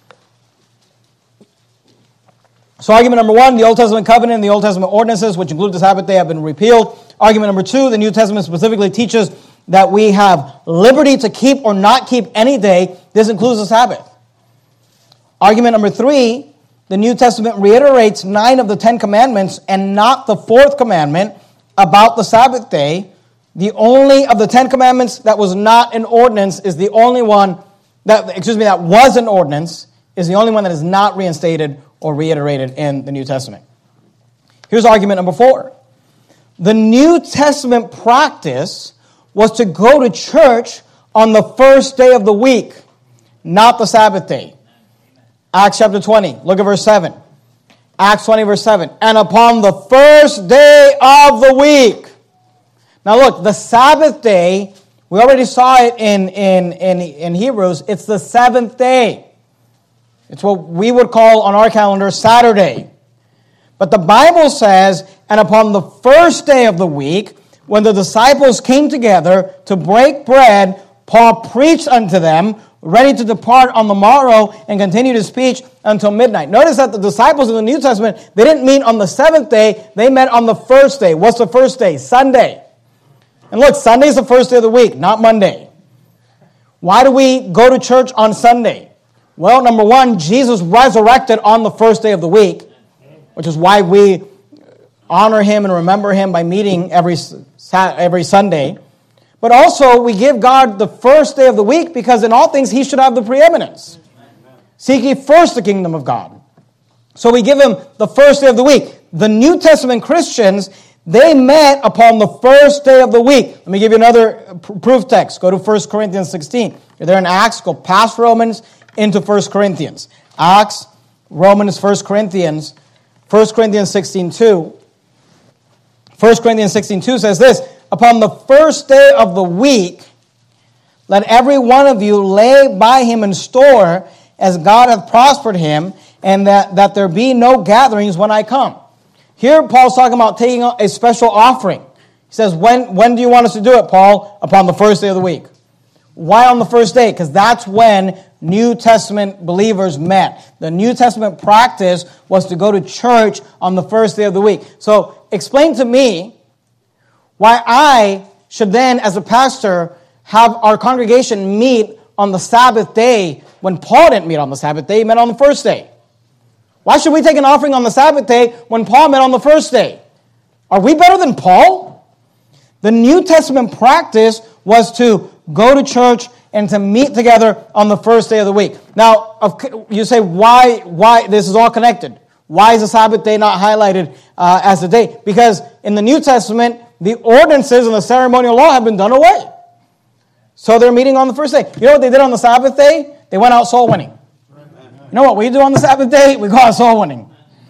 So argument number one, the Old Testament covenant and the Old Testament ordinances, which include the Sabbath day, have been repealed. Argument number two, the New Testament specifically teaches that we have liberty to keep or not keep any day. This includes the Sabbath. Argument number three, the New Testament reiterates nine of the Ten Commandments and not the fourth commandment about the Sabbath day. The only of the Ten Commandments that was not an ordinance is the only one that, excuse me, that was an ordinance is the only one that is not reinstated or reiterated in the New Testament. Here's argument number four. The New Testament practice was to go to church on the first day of the week, not the Sabbath day. Acts chapter twenty, look at verse seven. Acts twenty, verse seven. And upon the first day of the week. Now look, the Sabbath day, we already saw it in, in, in, in Hebrews, it's the seventh day. It's what we would call on our calendar Saturday. But the Bible says, and upon the first day of the week, when the disciples came together to break bread, Paul preached unto them, ready to depart on the morrow and continue to speech until midnight. Notice that the disciples in the New Testament, they didn't meet on the seventh day, they met on the first day. What's the first day? Sunday. And look, Sunday is the first day of the week, not Monday. Why do we go to church on Sunday? Well, number one, Jesus resurrected on the first day of the week, which is why we honor him and remember him by meeting every, every Sunday. But also, we give God the first day of the week because in all things, he should have the preeminence. Seek ye first the kingdom of God. So we give him the first day of the week. The New Testament Christians, they met upon the first day of the week. Let me give you another proof text. Go to First Corinthians sixteen. You're there in Acts, go past Romans into First Corinthians. Acts, Romans, First Corinthians, First Corinthians sixteen two. First Corinthians sixteen two says this, upon the first day of the week, let every one of you lay by him in store as God hath prospered him, and that, that there be no gatherings when I come. Here, Paul's talking about taking a special offering. He says, when, when do you want us to do it, Paul? Upon the first day of the week. Why on the first day? Because that's when New Testament believers met. The New Testament practice was to go to church on the first day of the week. So, explain to me why I should then, as a pastor, have our congregation meet on the Sabbath day when Paul didn't meet on the Sabbath day, he met on the first day. Why should we take an offering on the Sabbath day when Paul met on the first day? Are we better than Paul? The New Testament practice was to go to church and to meet together on the first day of the week. Now, you say, why, why? This is all connected. Why is the Sabbath day not highlighted uh, as a day? Because in the New Testament, the ordinances and the ceremonial law have been done away. So they're meeting on the first day. You know what they did on the Sabbath day? They went out soul winning. You know what we do on the Sabbath day? We go out soul winning.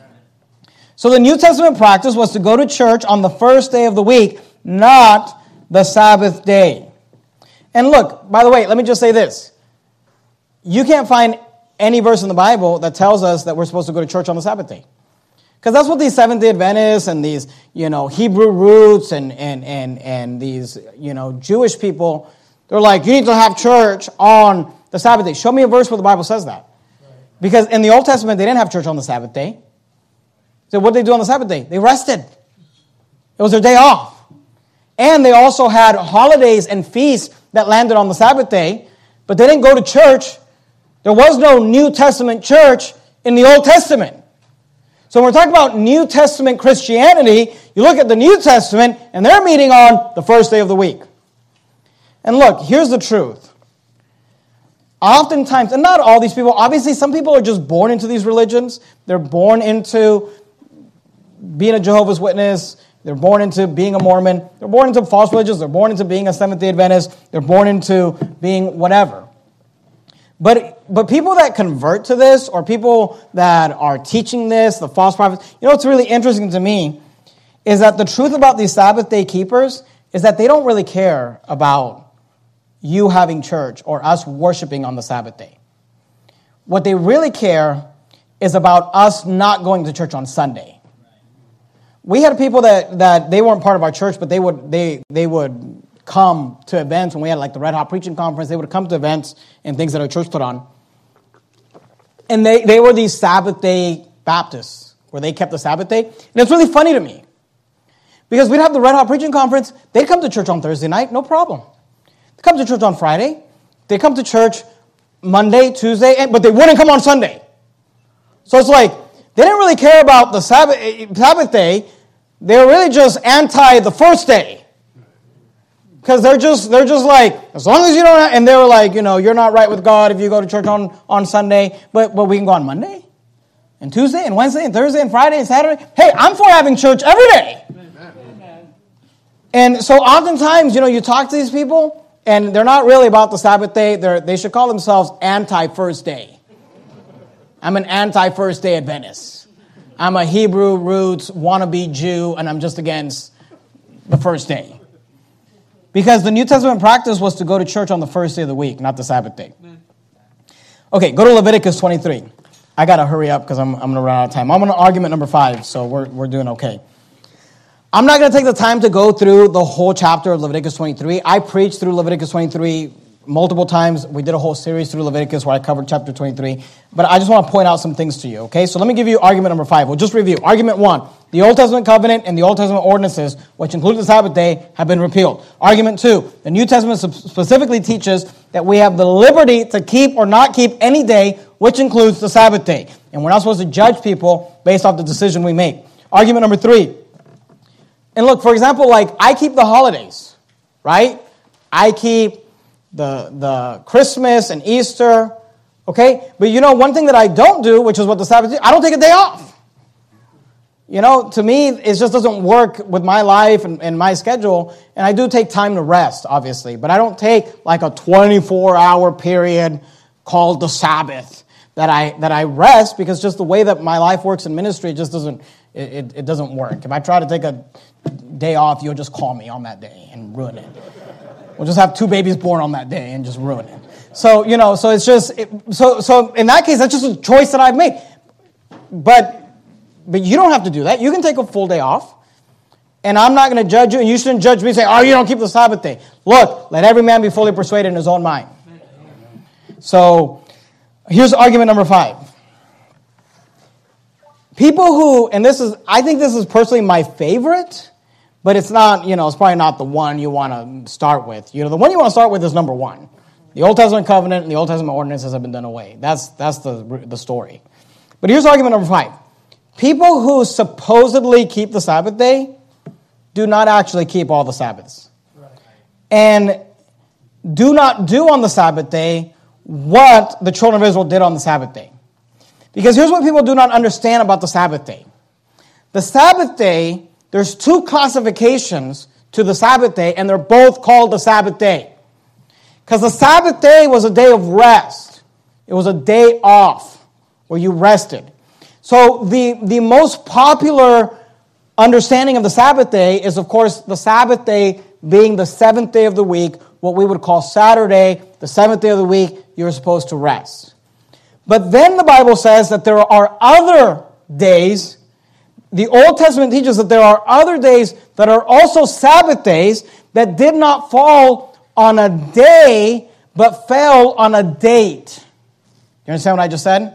So the New Testament practice was to go to church on the first day of the week, not the Sabbath day. And look, by the way, let me just say this. You can't find any verse in the Bible that tells us that we're supposed to go to church on the Sabbath day. Because that's what these Seventh-day Adventists and these, you know, Hebrew roots and, and, and, and these, you know, Jewish people, they're like, you need to have church on the Sabbath day. Show me a verse where the Bible says that. Because in the Old Testament, they didn't have church on the Sabbath day. So what did they do on the Sabbath day? They rested. It was their day off. And they also had holidays and feasts that landed on the Sabbath day, but they didn't go to church. There was no New Testament church in the Old Testament. So when we're talking about New Testament Christianity, you look at the New Testament, and they're meeting on the first day of the week. And look, here's the truth. Oftentimes, and not all these people, obviously some people are just born into these religions. They're born into being a Jehovah's Witness. They're born into being a Mormon. They're born into false religions. They're born into being a Seventh-day Adventist. They're born into being whatever. But, but people that convert to this, or people that are teaching this, the false prophets, you know what's really interesting to me is that the truth about these Sabbath day keepers is that they don't really care about you having church or us worshiping on the Sabbath day. What they really care is about us not going to church on Sunday. We had people that, that they weren't part of our church, but they would they they would come to events when we had like the Red Hot Preaching Conference. They would come to events and things that our church put on. And they, they were these Sabbath day Baptists, where they kept the Sabbath day. And it's really funny to me. Because we'd have the Red Hot Preaching Conference, they'd come to church on Thursday night, no problem. They come to church on Friday. They come to church Monday, Tuesday, and, but they wouldn't come on Sunday. So it's like, they didn't really care about the Sabbath, Sabbath day. They were really just anti the first day. Because they're just they're just like, as long as you don't have, and they were like, you know, you're not right with God if you go to church on, on Sunday, but, but we can go on Monday, and Tuesday, and Wednesday, and Thursday, and Friday, and Saturday. Hey, I'm for having church every day. Amen. And so oftentimes, you know, you talk to these people, and they're not really about the Sabbath day. They're, they should call themselves anti-first day. I'm an anti-first day Adventist. I'm a Hebrew roots wannabe Jew, and I'm just against the first day. Because the New Testament practice was to go to church on the first day of the week, not the Sabbath day. Okay, go to Leviticus twenty-three. I got to hurry up because I'm, I'm going to run out of time. I'm on argument number five, so we're, we're doing okay. I'm not going to take the time to go through the whole chapter of Leviticus twenty-three. I preached through Leviticus twenty-three multiple times. We did a whole series through Leviticus where I covered chapter twenty-three. But I just want to point out some things to you, okay? So let me give you argument number five. We'll just review. Argument one, the Old Testament covenant and the Old Testament ordinances, which include the Sabbath day, have been repealed. Argument two, the New Testament specifically teaches that we have the liberty to keep or not keep any day, which includes the Sabbath day. And we're not supposed to judge people based off the decision we make. Argument number three, and look, for example, like I keep the holidays, right? I keep the, the Christmas and Easter, okay? But you know, one thing that I don't do, which is what the Sabbath is, I don't take a day off. You know, to me, it just doesn't work with my life and, and my schedule. And I do take time to rest, obviously. But I don't take like a twenty-four hour period called the Sabbath that I that I rest, because just the way that my life works in ministry, it just doesn't, it, it, it doesn't work. If I try to take a day off, you'll just call me on that day and ruin it. We'll just have two babies born on that day and just ruin it. So, you know, so it's just, it, so so in that case, that's just a choice that I've made. But But you don't have to do that. You can take a full day off. And I'm not going to judge you. And you shouldn't judge me and say, oh, you don't keep the Sabbath day. Look, let every man be fully persuaded in his own mind. So here's argument number five. People who, and this is, I think this is personally my favorite, but it's not, you know, it's probably not the one you want to start with. You know, the one you want to start with is number one. The Old Testament covenant and the Old Testament ordinances have been done away. That's, that's the, the story. But here's argument number five. People who supposedly keep the Sabbath day do not actually keep all the Sabbaths. Right. And do not do on the Sabbath day what the children of Israel did on the Sabbath day. Because here's what people do not understand about the Sabbath day. The Sabbath day, there's two classifications to the Sabbath day, and they're both called the Sabbath day. Because the Sabbath day was a day of rest. It was a day off where you rested. So the, the most popular understanding of the Sabbath day is, of course, the Sabbath day being the seventh day of the week, what we would call Saturday, the seventh day of the week, you're supposed to rest. But then the Bible says that there are other days. The Old Testament teaches that there are other days that are also Sabbath days that did not fall on a day, but fell on a date. You understand what I just said?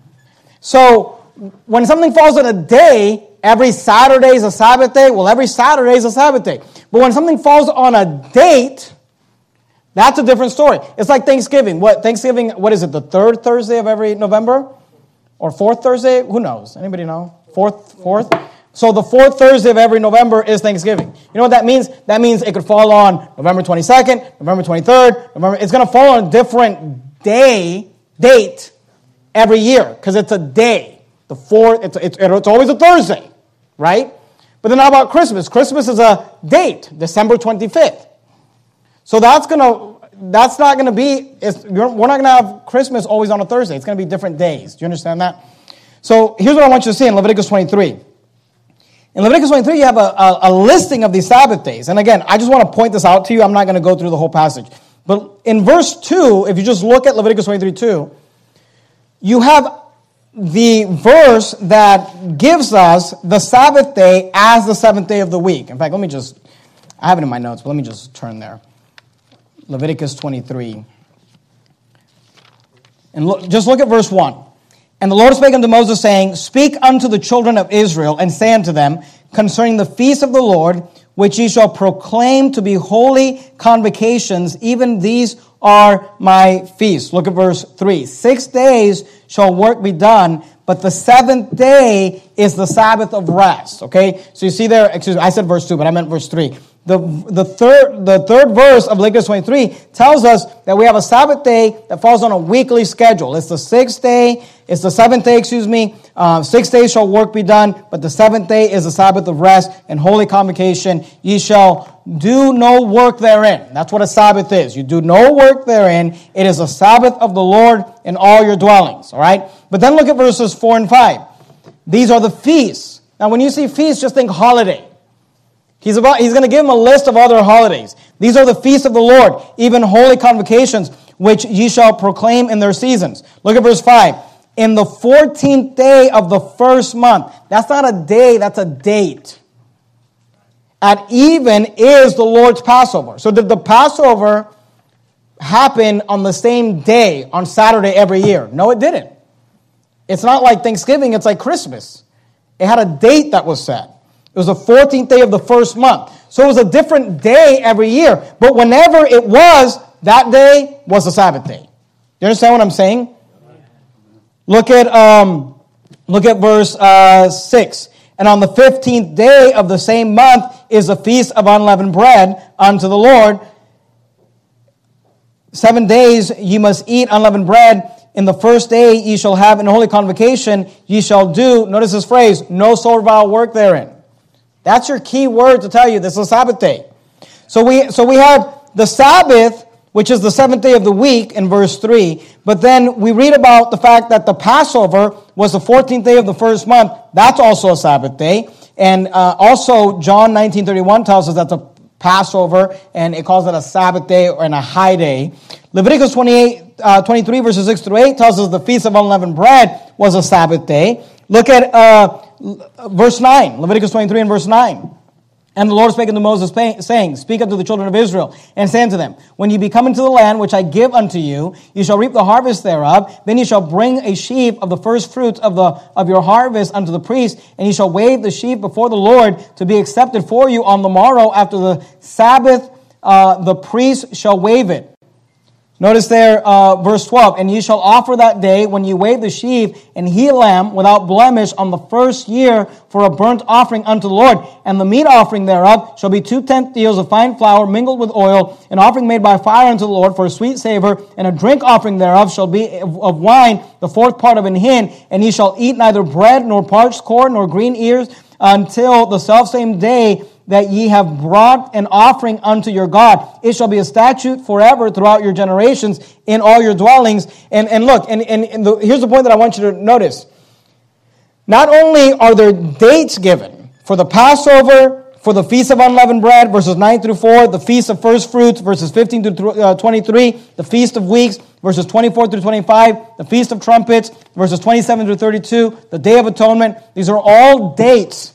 So, when something falls on a day, every Saturday is a Sabbath day. Well, every Saturday is a Sabbath day. But when something falls on a date, that's a different story. It's like Thanksgiving. What Thanksgiving? What is it? The third Thursday of every November, or fourth Thursday? Who knows? Anybody know? Fourth, fourth. So the fourth Thursday of every November is Thanksgiving. You know what that means? That means it could fall on November twenty-second, November twenty-third. November. It's going to fall on a different day, date, every year because it's a day. The fourth, it's, it's, it's always a Thursday, right? But then how about Christmas? Christmas is a date, December twenty-fifth. So that's gonna, that's not gonna be. It's, we're not gonna have Christmas always on a Thursday. It's gonna be different days. Do you understand that? So here's what I want you to see in Leviticus twenty-three. In Leviticus twenty-three, you have a, a, a listing of these Sabbath days. And again, I just want to point this out to you. I'm not going to go through the whole passage. But in verse two, if you just look at Leviticus twenty-three two, you have the verse that gives us the Sabbath day as the seventh day of the week. In fact, let me just, I have it in my notes, but let me just turn there. Leviticus twenty-three. And look, just look at verse one. And the Lord spake unto Moses, saying, Speak unto the children of Israel, and say unto them, concerning the feast of the Lord, which ye shall proclaim to be holy convocations, even these are my feasts. Look at verse three. Six days shall work be done, but the seventh day is the Sabbath of rest. Okay? So you see there, excuse me, I said verse two, but I meant verse three. The, the third the third verse of Leviticus twenty-three tells us that we have a Sabbath day that falls on a weekly schedule. It's the sixth day, it's the seventh day, excuse me. Uh, six days shall work be done, but the seventh day is the Sabbath of rest and holy convocation. Ye shall do no work therein. That's what a Sabbath is. You do no work therein. It is a Sabbath of the Lord in all your dwellings. All right? But then look at verses four and five. These are the feasts. Now, when you see feasts, just think holiday. He's about. He's going to give them a list of other holidays. These are the feasts of the Lord, even holy convocations, which ye shall proclaim in their seasons. Look at verse five. In the fourteenth day of the first month. That's not a day, that's a date. At even is the Lord's Passover. So did the Passover happen on the same day, on Saturday every year? No, it didn't. It's not like Thanksgiving, it's like Christmas. It had a date that was set. It was the fourteenth day of the first month. So it was a different day every year. But whenever it was, that day was the Sabbath day. You understand what I'm saying? Look at um, look at verse uh, six. And on the fifteenth day of the same month is the feast of unleavened bread unto the Lord. Seven days ye must eat unleavened bread. In the first day ye shall have an holy convocation. Ye shall do, notice this phrase, no servile work therein. That's your key word to tell you this is a Sabbath day. So we so we have the Sabbath, which is the seventh day of the week in verse three. But then we read about the fact that the Passover was the fourteenth day of the first month. That's also a Sabbath day. And uh, also John nineteen thirty-one tells us that's a Passover, and it calls it a Sabbath day or a high day. Leviticus twenty-eight, uh, twenty-three verses six through eight tells us the Feast of Unleavened Bread was a Sabbath day. Look at uh, verse nine, Leviticus twenty-three and verse nine. And the Lord spake unto Moses, saying, Speak unto the children of Israel, and say unto them, When ye be come into the land which I give unto you, ye shall reap the harvest thereof. Then ye shall bring a sheaf of the first fruits of the of your harvest unto the priest, and ye shall wave the sheaf before the Lord to be accepted for you on the morrow after the Sabbath. Uh, the priest shall wave it. Notice there, uh, verse twelve, And ye shall offer that day, when ye wave the sheaf, and he a lamb without blemish on the first year for a burnt offering unto the Lord. And the meat offering thereof shall be two tenth deals of fine flour mingled with oil, an offering made by fire unto the Lord for a sweet savor, and a drink offering thereof shall be of, of wine, the fourth part of an hin. And ye shall eat neither bread, nor parched corn, nor green ears, until the selfsame day that ye have brought an offering unto your God. It shall be a statute forever throughout your generations in all your dwellings. And, and look, and, and, and the, here's the point that I want you to notice. Not only are there dates given for the Passover, for the Feast of Unleavened Bread, verses nine through four, the Feast of First Fruits, verses fifteen to twenty-three, the Feast of Weeks, verses twenty-four through twenty-five, the Feast of Trumpets, verses twenty-seven through thirty-two, the Day of Atonement. These are all dates.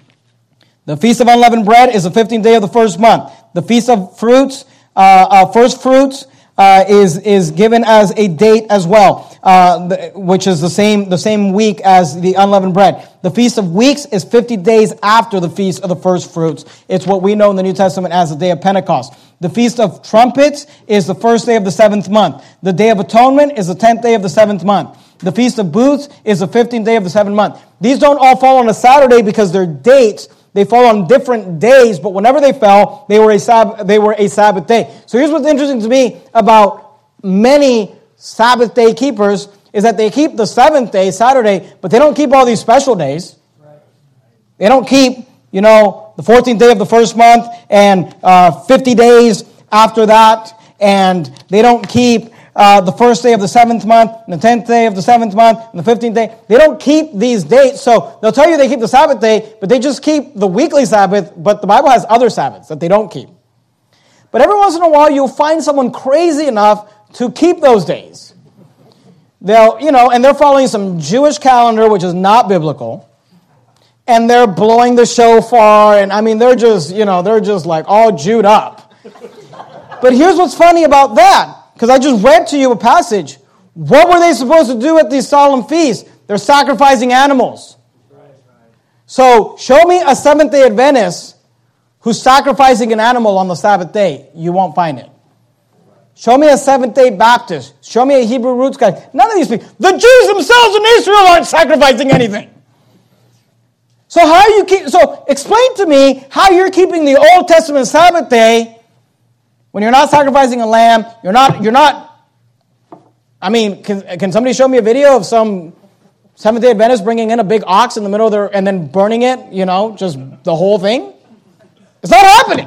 The Feast of Unleavened Bread is the fifteenth day of the first month. The Feast of Fruits, uh, uh, First Fruits, uh, is is given as a date as well, uh, the, which is the same the same week as the unleavened bread. The Feast of Weeks is fifty days after the Feast of the First Fruits. It's what we know in the New Testament as the Day of Pentecost. The Feast of Trumpets is the first day of the seventh month. The Day of Atonement is the tenth day of the seventh month. The Feast of Booths is the fifteenth day of the seventh month. These don't all fall on a Saturday because they're dates. They fall on different days, but whenever they fell, they were a Sabbath, they were a Sabbath day. So here's what's interesting to me about many Sabbath day keepers is that they keep the seventh day, Saturday, but they don't keep all these special days. They don't keep, you know, the fourteenth day of the first month and uh, fifty days after that, and they don't keep Uh, the first day of the seventh month, and the tenth day of the seventh month, and the fifteenth day. They don't keep these dates. So they'll tell you they keep the Sabbath day, but they just keep the weekly Sabbath, but the Bible has other Sabbaths that they don't keep. But every once in a while, you'll find someone crazy enough to keep those days. They'll, you know, and they're following some Jewish calendar, which is not biblical. And they're blowing the shofar, and I mean, they're just, you know, they're just like all Jewed up. But here's what's funny about that. Because I just read to you a passage. What were they supposed to do at these solemn feasts? They're sacrificing animals. So show me a Seventh-day Adventist who's sacrificing an animal on the Sabbath day. You won't find it. Show me a Seventh-day Baptist. Show me a Hebrew roots guy. None of these people. The Jews themselves in Israel aren't sacrificing anything. So how you keep? So explain to me how you're keeping the Old Testament Sabbath day when you're not sacrificing a lamb. You're not. You're not. I mean, can can somebody show me a video of some Seventh-day Adventist bringing in a big ox in the middle of their and then burning it? You know, just the whole thing. It's not happening.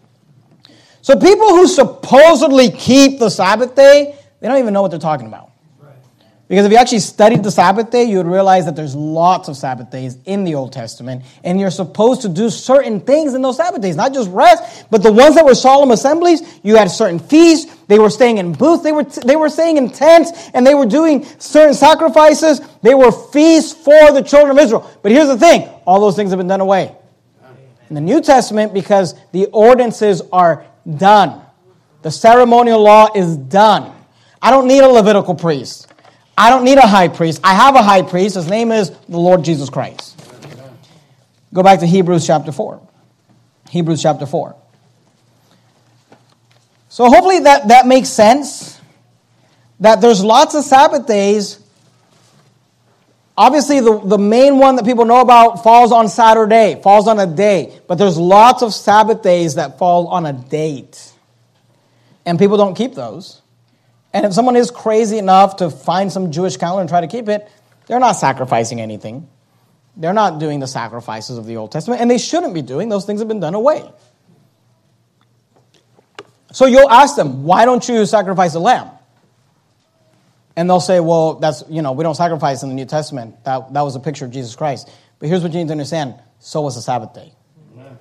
So people who supposedly keep the Sabbath day, they don't even know what they're talking about. Because if you actually studied the Sabbath day, you would realize that there's lots of Sabbath days in the Old Testament, and you're supposed to do certain things in those Sabbath days, not just rest, but the ones that were solemn assemblies, you had certain feasts, they were staying in booths, they were they were staying in tents, and they were doing certain sacrifices. They were feasts for the children of Israel. But here's the thing, all those things have been done away. In the New Testament, because the ordinances are done. The ceremonial law is done. I don't need a Levitical priest. I don't need a high priest. I have a high priest. His name is the Lord Jesus Christ. Go back to Hebrews chapter four. Hebrews chapter four. So hopefully that, that makes sense. That there's lots of Sabbath days. Obviously, the, the main one that people know about falls on Saturday, falls on a day. But there's lots of Sabbath days that fall on a date. And people don't keep those. And if someone is crazy enough to find some Jewish calendar and try to keep it, they're not sacrificing anything. They're not doing the sacrifices of the Old Testament, and they shouldn't be doing. Those things have been done away. So you'll ask them, why don't you sacrifice a lamb? And they'll say, well, that's, you know, we don't sacrifice in the New Testament. That, that was a picture of Jesus Christ. But here's what you need to understand. So was the Sabbath day. Amen.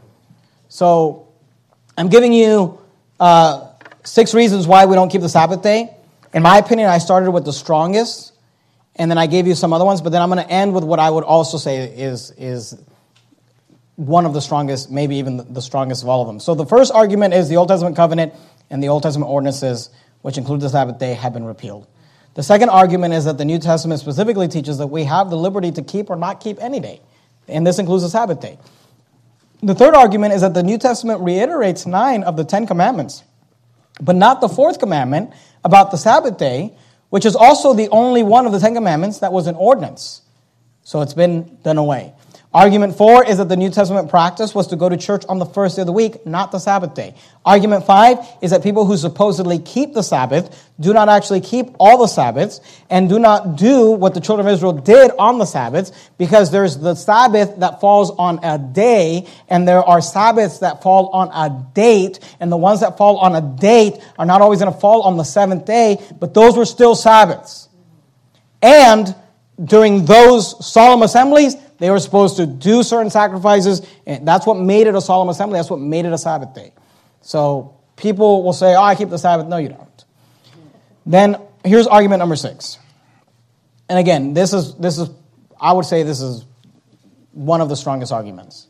So I'm giving you uh, six reasons why we don't keep the Sabbath day. In my opinion, I started with the strongest, and then I gave you some other ones, but then I'm going to end with what I would also say is, is one of the strongest, maybe even the strongest of all of them. So the first argument is the Old Testament covenant and the Old Testament ordinances, which include the Sabbath day, have been repealed. The second argument is that the New Testament specifically teaches that we have the liberty to keep or not keep any day, and this includes the Sabbath day. The third argument is that the New Testament reiterates nine of the Ten Commandments, but not the fourth commandment about the Sabbath day, which is also the only one of the Ten Commandments that was an ordinance. So it's been done away. Argument four is that the New Testament practice was to go to church on the first day of the week, not the Sabbath day. Argument five is that people who supposedly keep the Sabbath do not actually keep all the Sabbaths and do not do what the children of Israel did on the Sabbaths, because there's the Sabbath that falls on a day and there are Sabbaths that fall on a date, and the ones that fall on a date are not always going to fall on the seventh day, but those were still Sabbaths. And during those solemn assemblies, they were supposed to do certain sacrifices, and that's what made it a solemn assembly. That's what made it a Sabbath day. So people will say, oh, I keep the Sabbath. No, you don't. Then here's argument number six. And again, this is, this is, I would say this is one of the strongest arguments.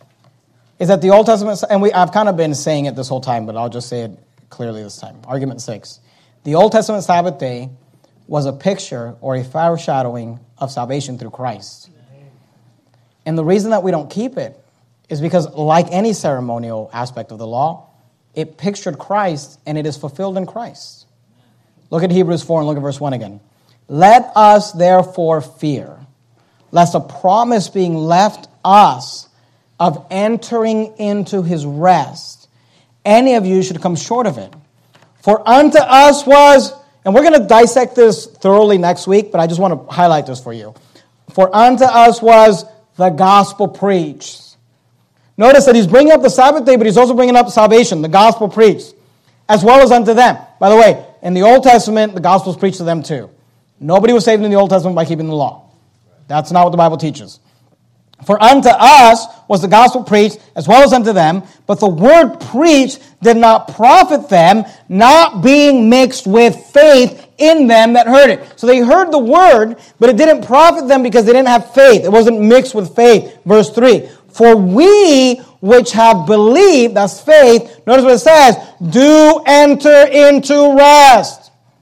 Is that the Old Testament, and we, I've kind of been saying it this whole time, but I'll just say it clearly this time. Argument six. The Old Testament Sabbath day was a picture or a foreshadowing of salvation through Christ. And the reason that we don't keep it is because, like any ceremonial aspect of the law, it pictured Christ and it is fulfilled in Christ. Look at Hebrews four and look at verse one again. Let us therefore fear, lest a promise being left us of entering into his rest, any of you should come short of it. For unto us was, and we're going to dissect this thoroughly next week, but I just want to highlight this for you. For unto us was the gospel preached. Notice that he's bringing up the Sabbath day, but he's also bringing up salvation, the gospel preached, as well as unto them. By the way, in the Old Testament, the gospel is preached to them too. Nobody was saved in the Old Testament by keeping the law. That's not what the Bible teaches. For unto us was the gospel preached, as well as unto them, but the word preached did not profit them, not being mixed with faith in them that heard it. So they heard the word, but it didn't profit them because they didn't have faith. It wasn't mixed with faith. Verse three, for we which have believed, that's faith, notice what it says, do enter into rest.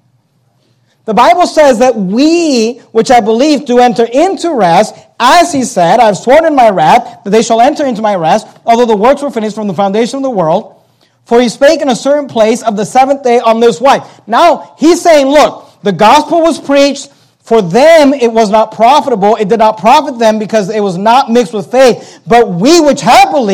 The Bible says that we which have believed do enter into rest, as he said, I have sworn in my wrath that they shall enter into my rest, although the works were finished from the foundation of the world. For he spake in a certain place of the seventh day on this wise. Now, he's saying, look, the gospel was preached. For them, it was not profitable. It did not profit them because it was not mixed with faith. But we which have believed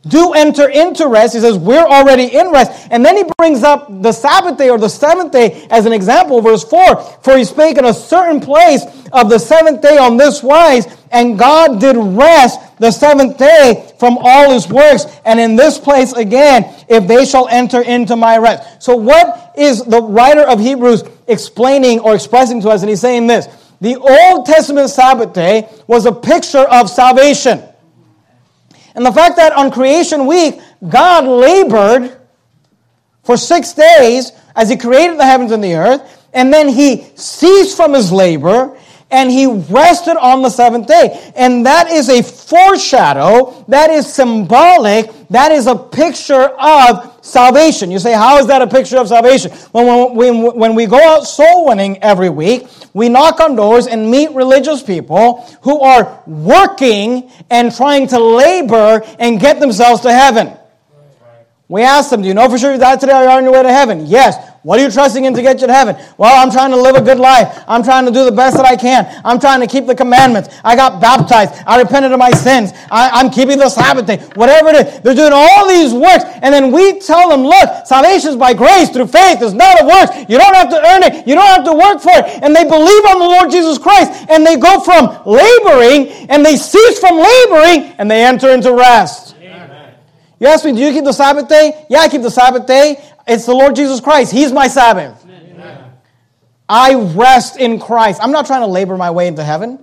do enter into rest. He says we're already in rest. And then he brings up the Sabbath day or the seventh day as an example, verse four. For he spake in a certain place of the seventh day on this wise, and God did rest the seventh day from all his works. And in this place again, if they shall enter into my rest. So what is the writer of Hebrews explaining or expressing to us? And he's saying this. The Old Testament Sabbath day was a picture of salvation. And the fact that on creation week, God labored for six days as he created the heavens and the earth, and then he ceased from his labor, and he rested on the seventh day. And that is a foreshadow, that is symbolic, that is a picture of salvation. You say, how is that a picture of salvation? When, when, when we go out soul winning every week, we knock on doors and meet religious people who are working and trying to labor and get themselves to heaven. We ask them, do you know for sure you died today or you're on your way to heaven? Yes. What are you trusting in to get you to heaven? Well, I'm trying to live a good life. I'm trying to do the best that I can. I'm trying to keep the commandments. I got baptized. I repented of my sins. I, I'm keeping the Sabbath day. Whatever it is. They're doing all these works. And then we tell them, look, salvation is by grace through faith. It's not a work. You don't have to earn it. You don't have to work for it. And they believe on the Lord Jesus Christ. And they go from laboring and they cease from laboring and they enter into rest. Amen. You ask me, do you keep the Sabbath day? Yeah, I keep the Sabbath day. It's the Lord Jesus Christ. He's my Sabbath. Amen. I rest in Christ. I'm not trying to labor my way into heaven.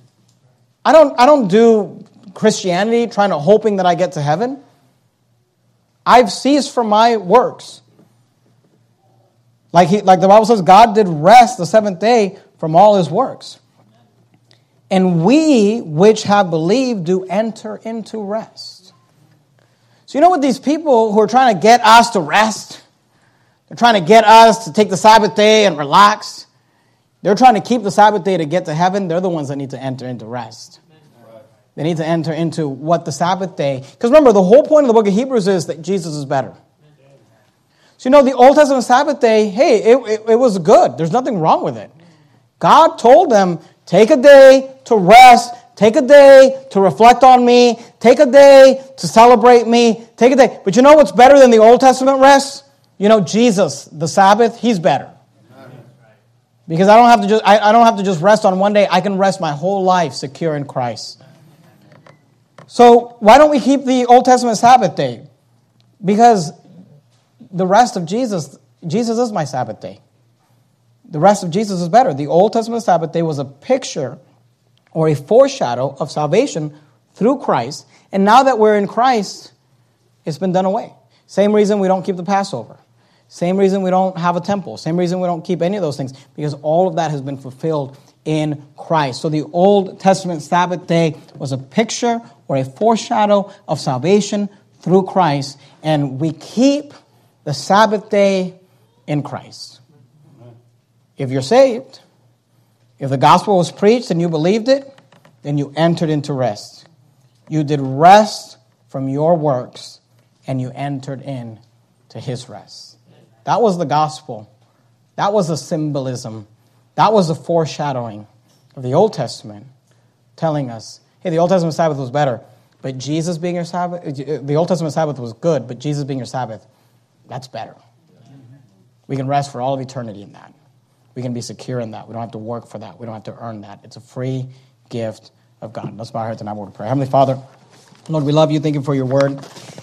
I don't, I don't do Christianity trying to hoping that I get to heaven. I've ceased from my works. Like, he, like the Bible says, God did rest the seventh day from all his works. And we, which have believed, do enter into rest. So you know what these people who are trying to get us to rest, they're trying to get us to take the Sabbath day and relax. They're trying to keep the Sabbath day to get to heaven. They're the ones that need to enter into rest. They need to enter into what the Sabbath day... Because remember, the whole point of the book of Hebrews is that Jesus is better. So you know, the Old Testament Sabbath day, hey, it, it, it was good. There's nothing wrong with it. God told them, take a day to rest, take a day to reflect on me, take a day to celebrate me, take a day. But you know what's better than the Old Testament rest? You know, Jesus, the Sabbath, he's better. Because I don't have to just I, I don't have to just rest on one day. I can rest my whole life secure in Christ. So why don't we keep the Old Testament Sabbath day? Because the rest of Jesus, Jesus is my Sabbath day. The rest of Jesus is better. The Old Testament Sabbath day was a picture or a foreshadow of salvation through Christ. And now that we're in Christ, it's been done away. Same reason we don't keep the Passover. Same reason we don't have a temple. Same reason we don't keep any of those things. Because all of that has been fulfilled in Christ. So the Old Testament Sabbath day was a picture or a foreshadow of salvation through Christ. And we keep the Sabbath day in Christ. If you're saved, if the gospel was preached and you believed it, then you entered into rest. You did rest from your works and you entered in to his rest. That was the gospel. That was the symbolism. That was the foreshadowing of the Old Testament, telling us, hey, the Old Testament Sabbath was better, but Jesus being your Sabbath, the Old Testament Sabbath was good, but Jesus being your Sabbath, that's better. We can rest for all of eternity in that. We can be secure in that. We don't have to work for that. We don't have to earn that. It's a free gift of God. Let's bow our heads and have a word of prayer. Heavenly Father, Lord, we love you. Thank you for your word.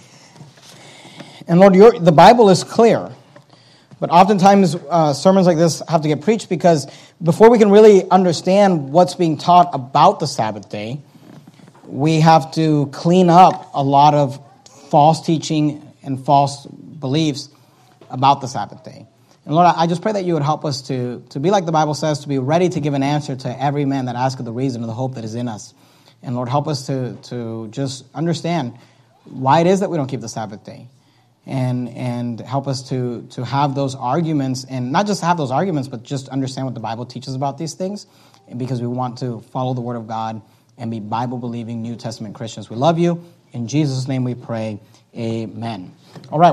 And Lord, your, the Bible is clear. But oftentimes, uh, sermons like this have to get preached because before we can really understand what's being taught about the Sabbath day, we have to clean up a lot of false teaching and false beliefs about the Sabbath day. And Lord, I just pray that you would help us to, to be like the Bible says, to be ready to give an answer to every man that asketh the reason of the hope that is in us. And Lord, help us to, to just understand why it is that we don't keep the Sabbath day. And and help us to, to have those arguments, and not just have those arguments, but just understand what the Bible teaches about these things, because we want to follow the Word of God and be Bible-believing New Testament Christians. We love you. In Jesus' name we pray. Amen. All right.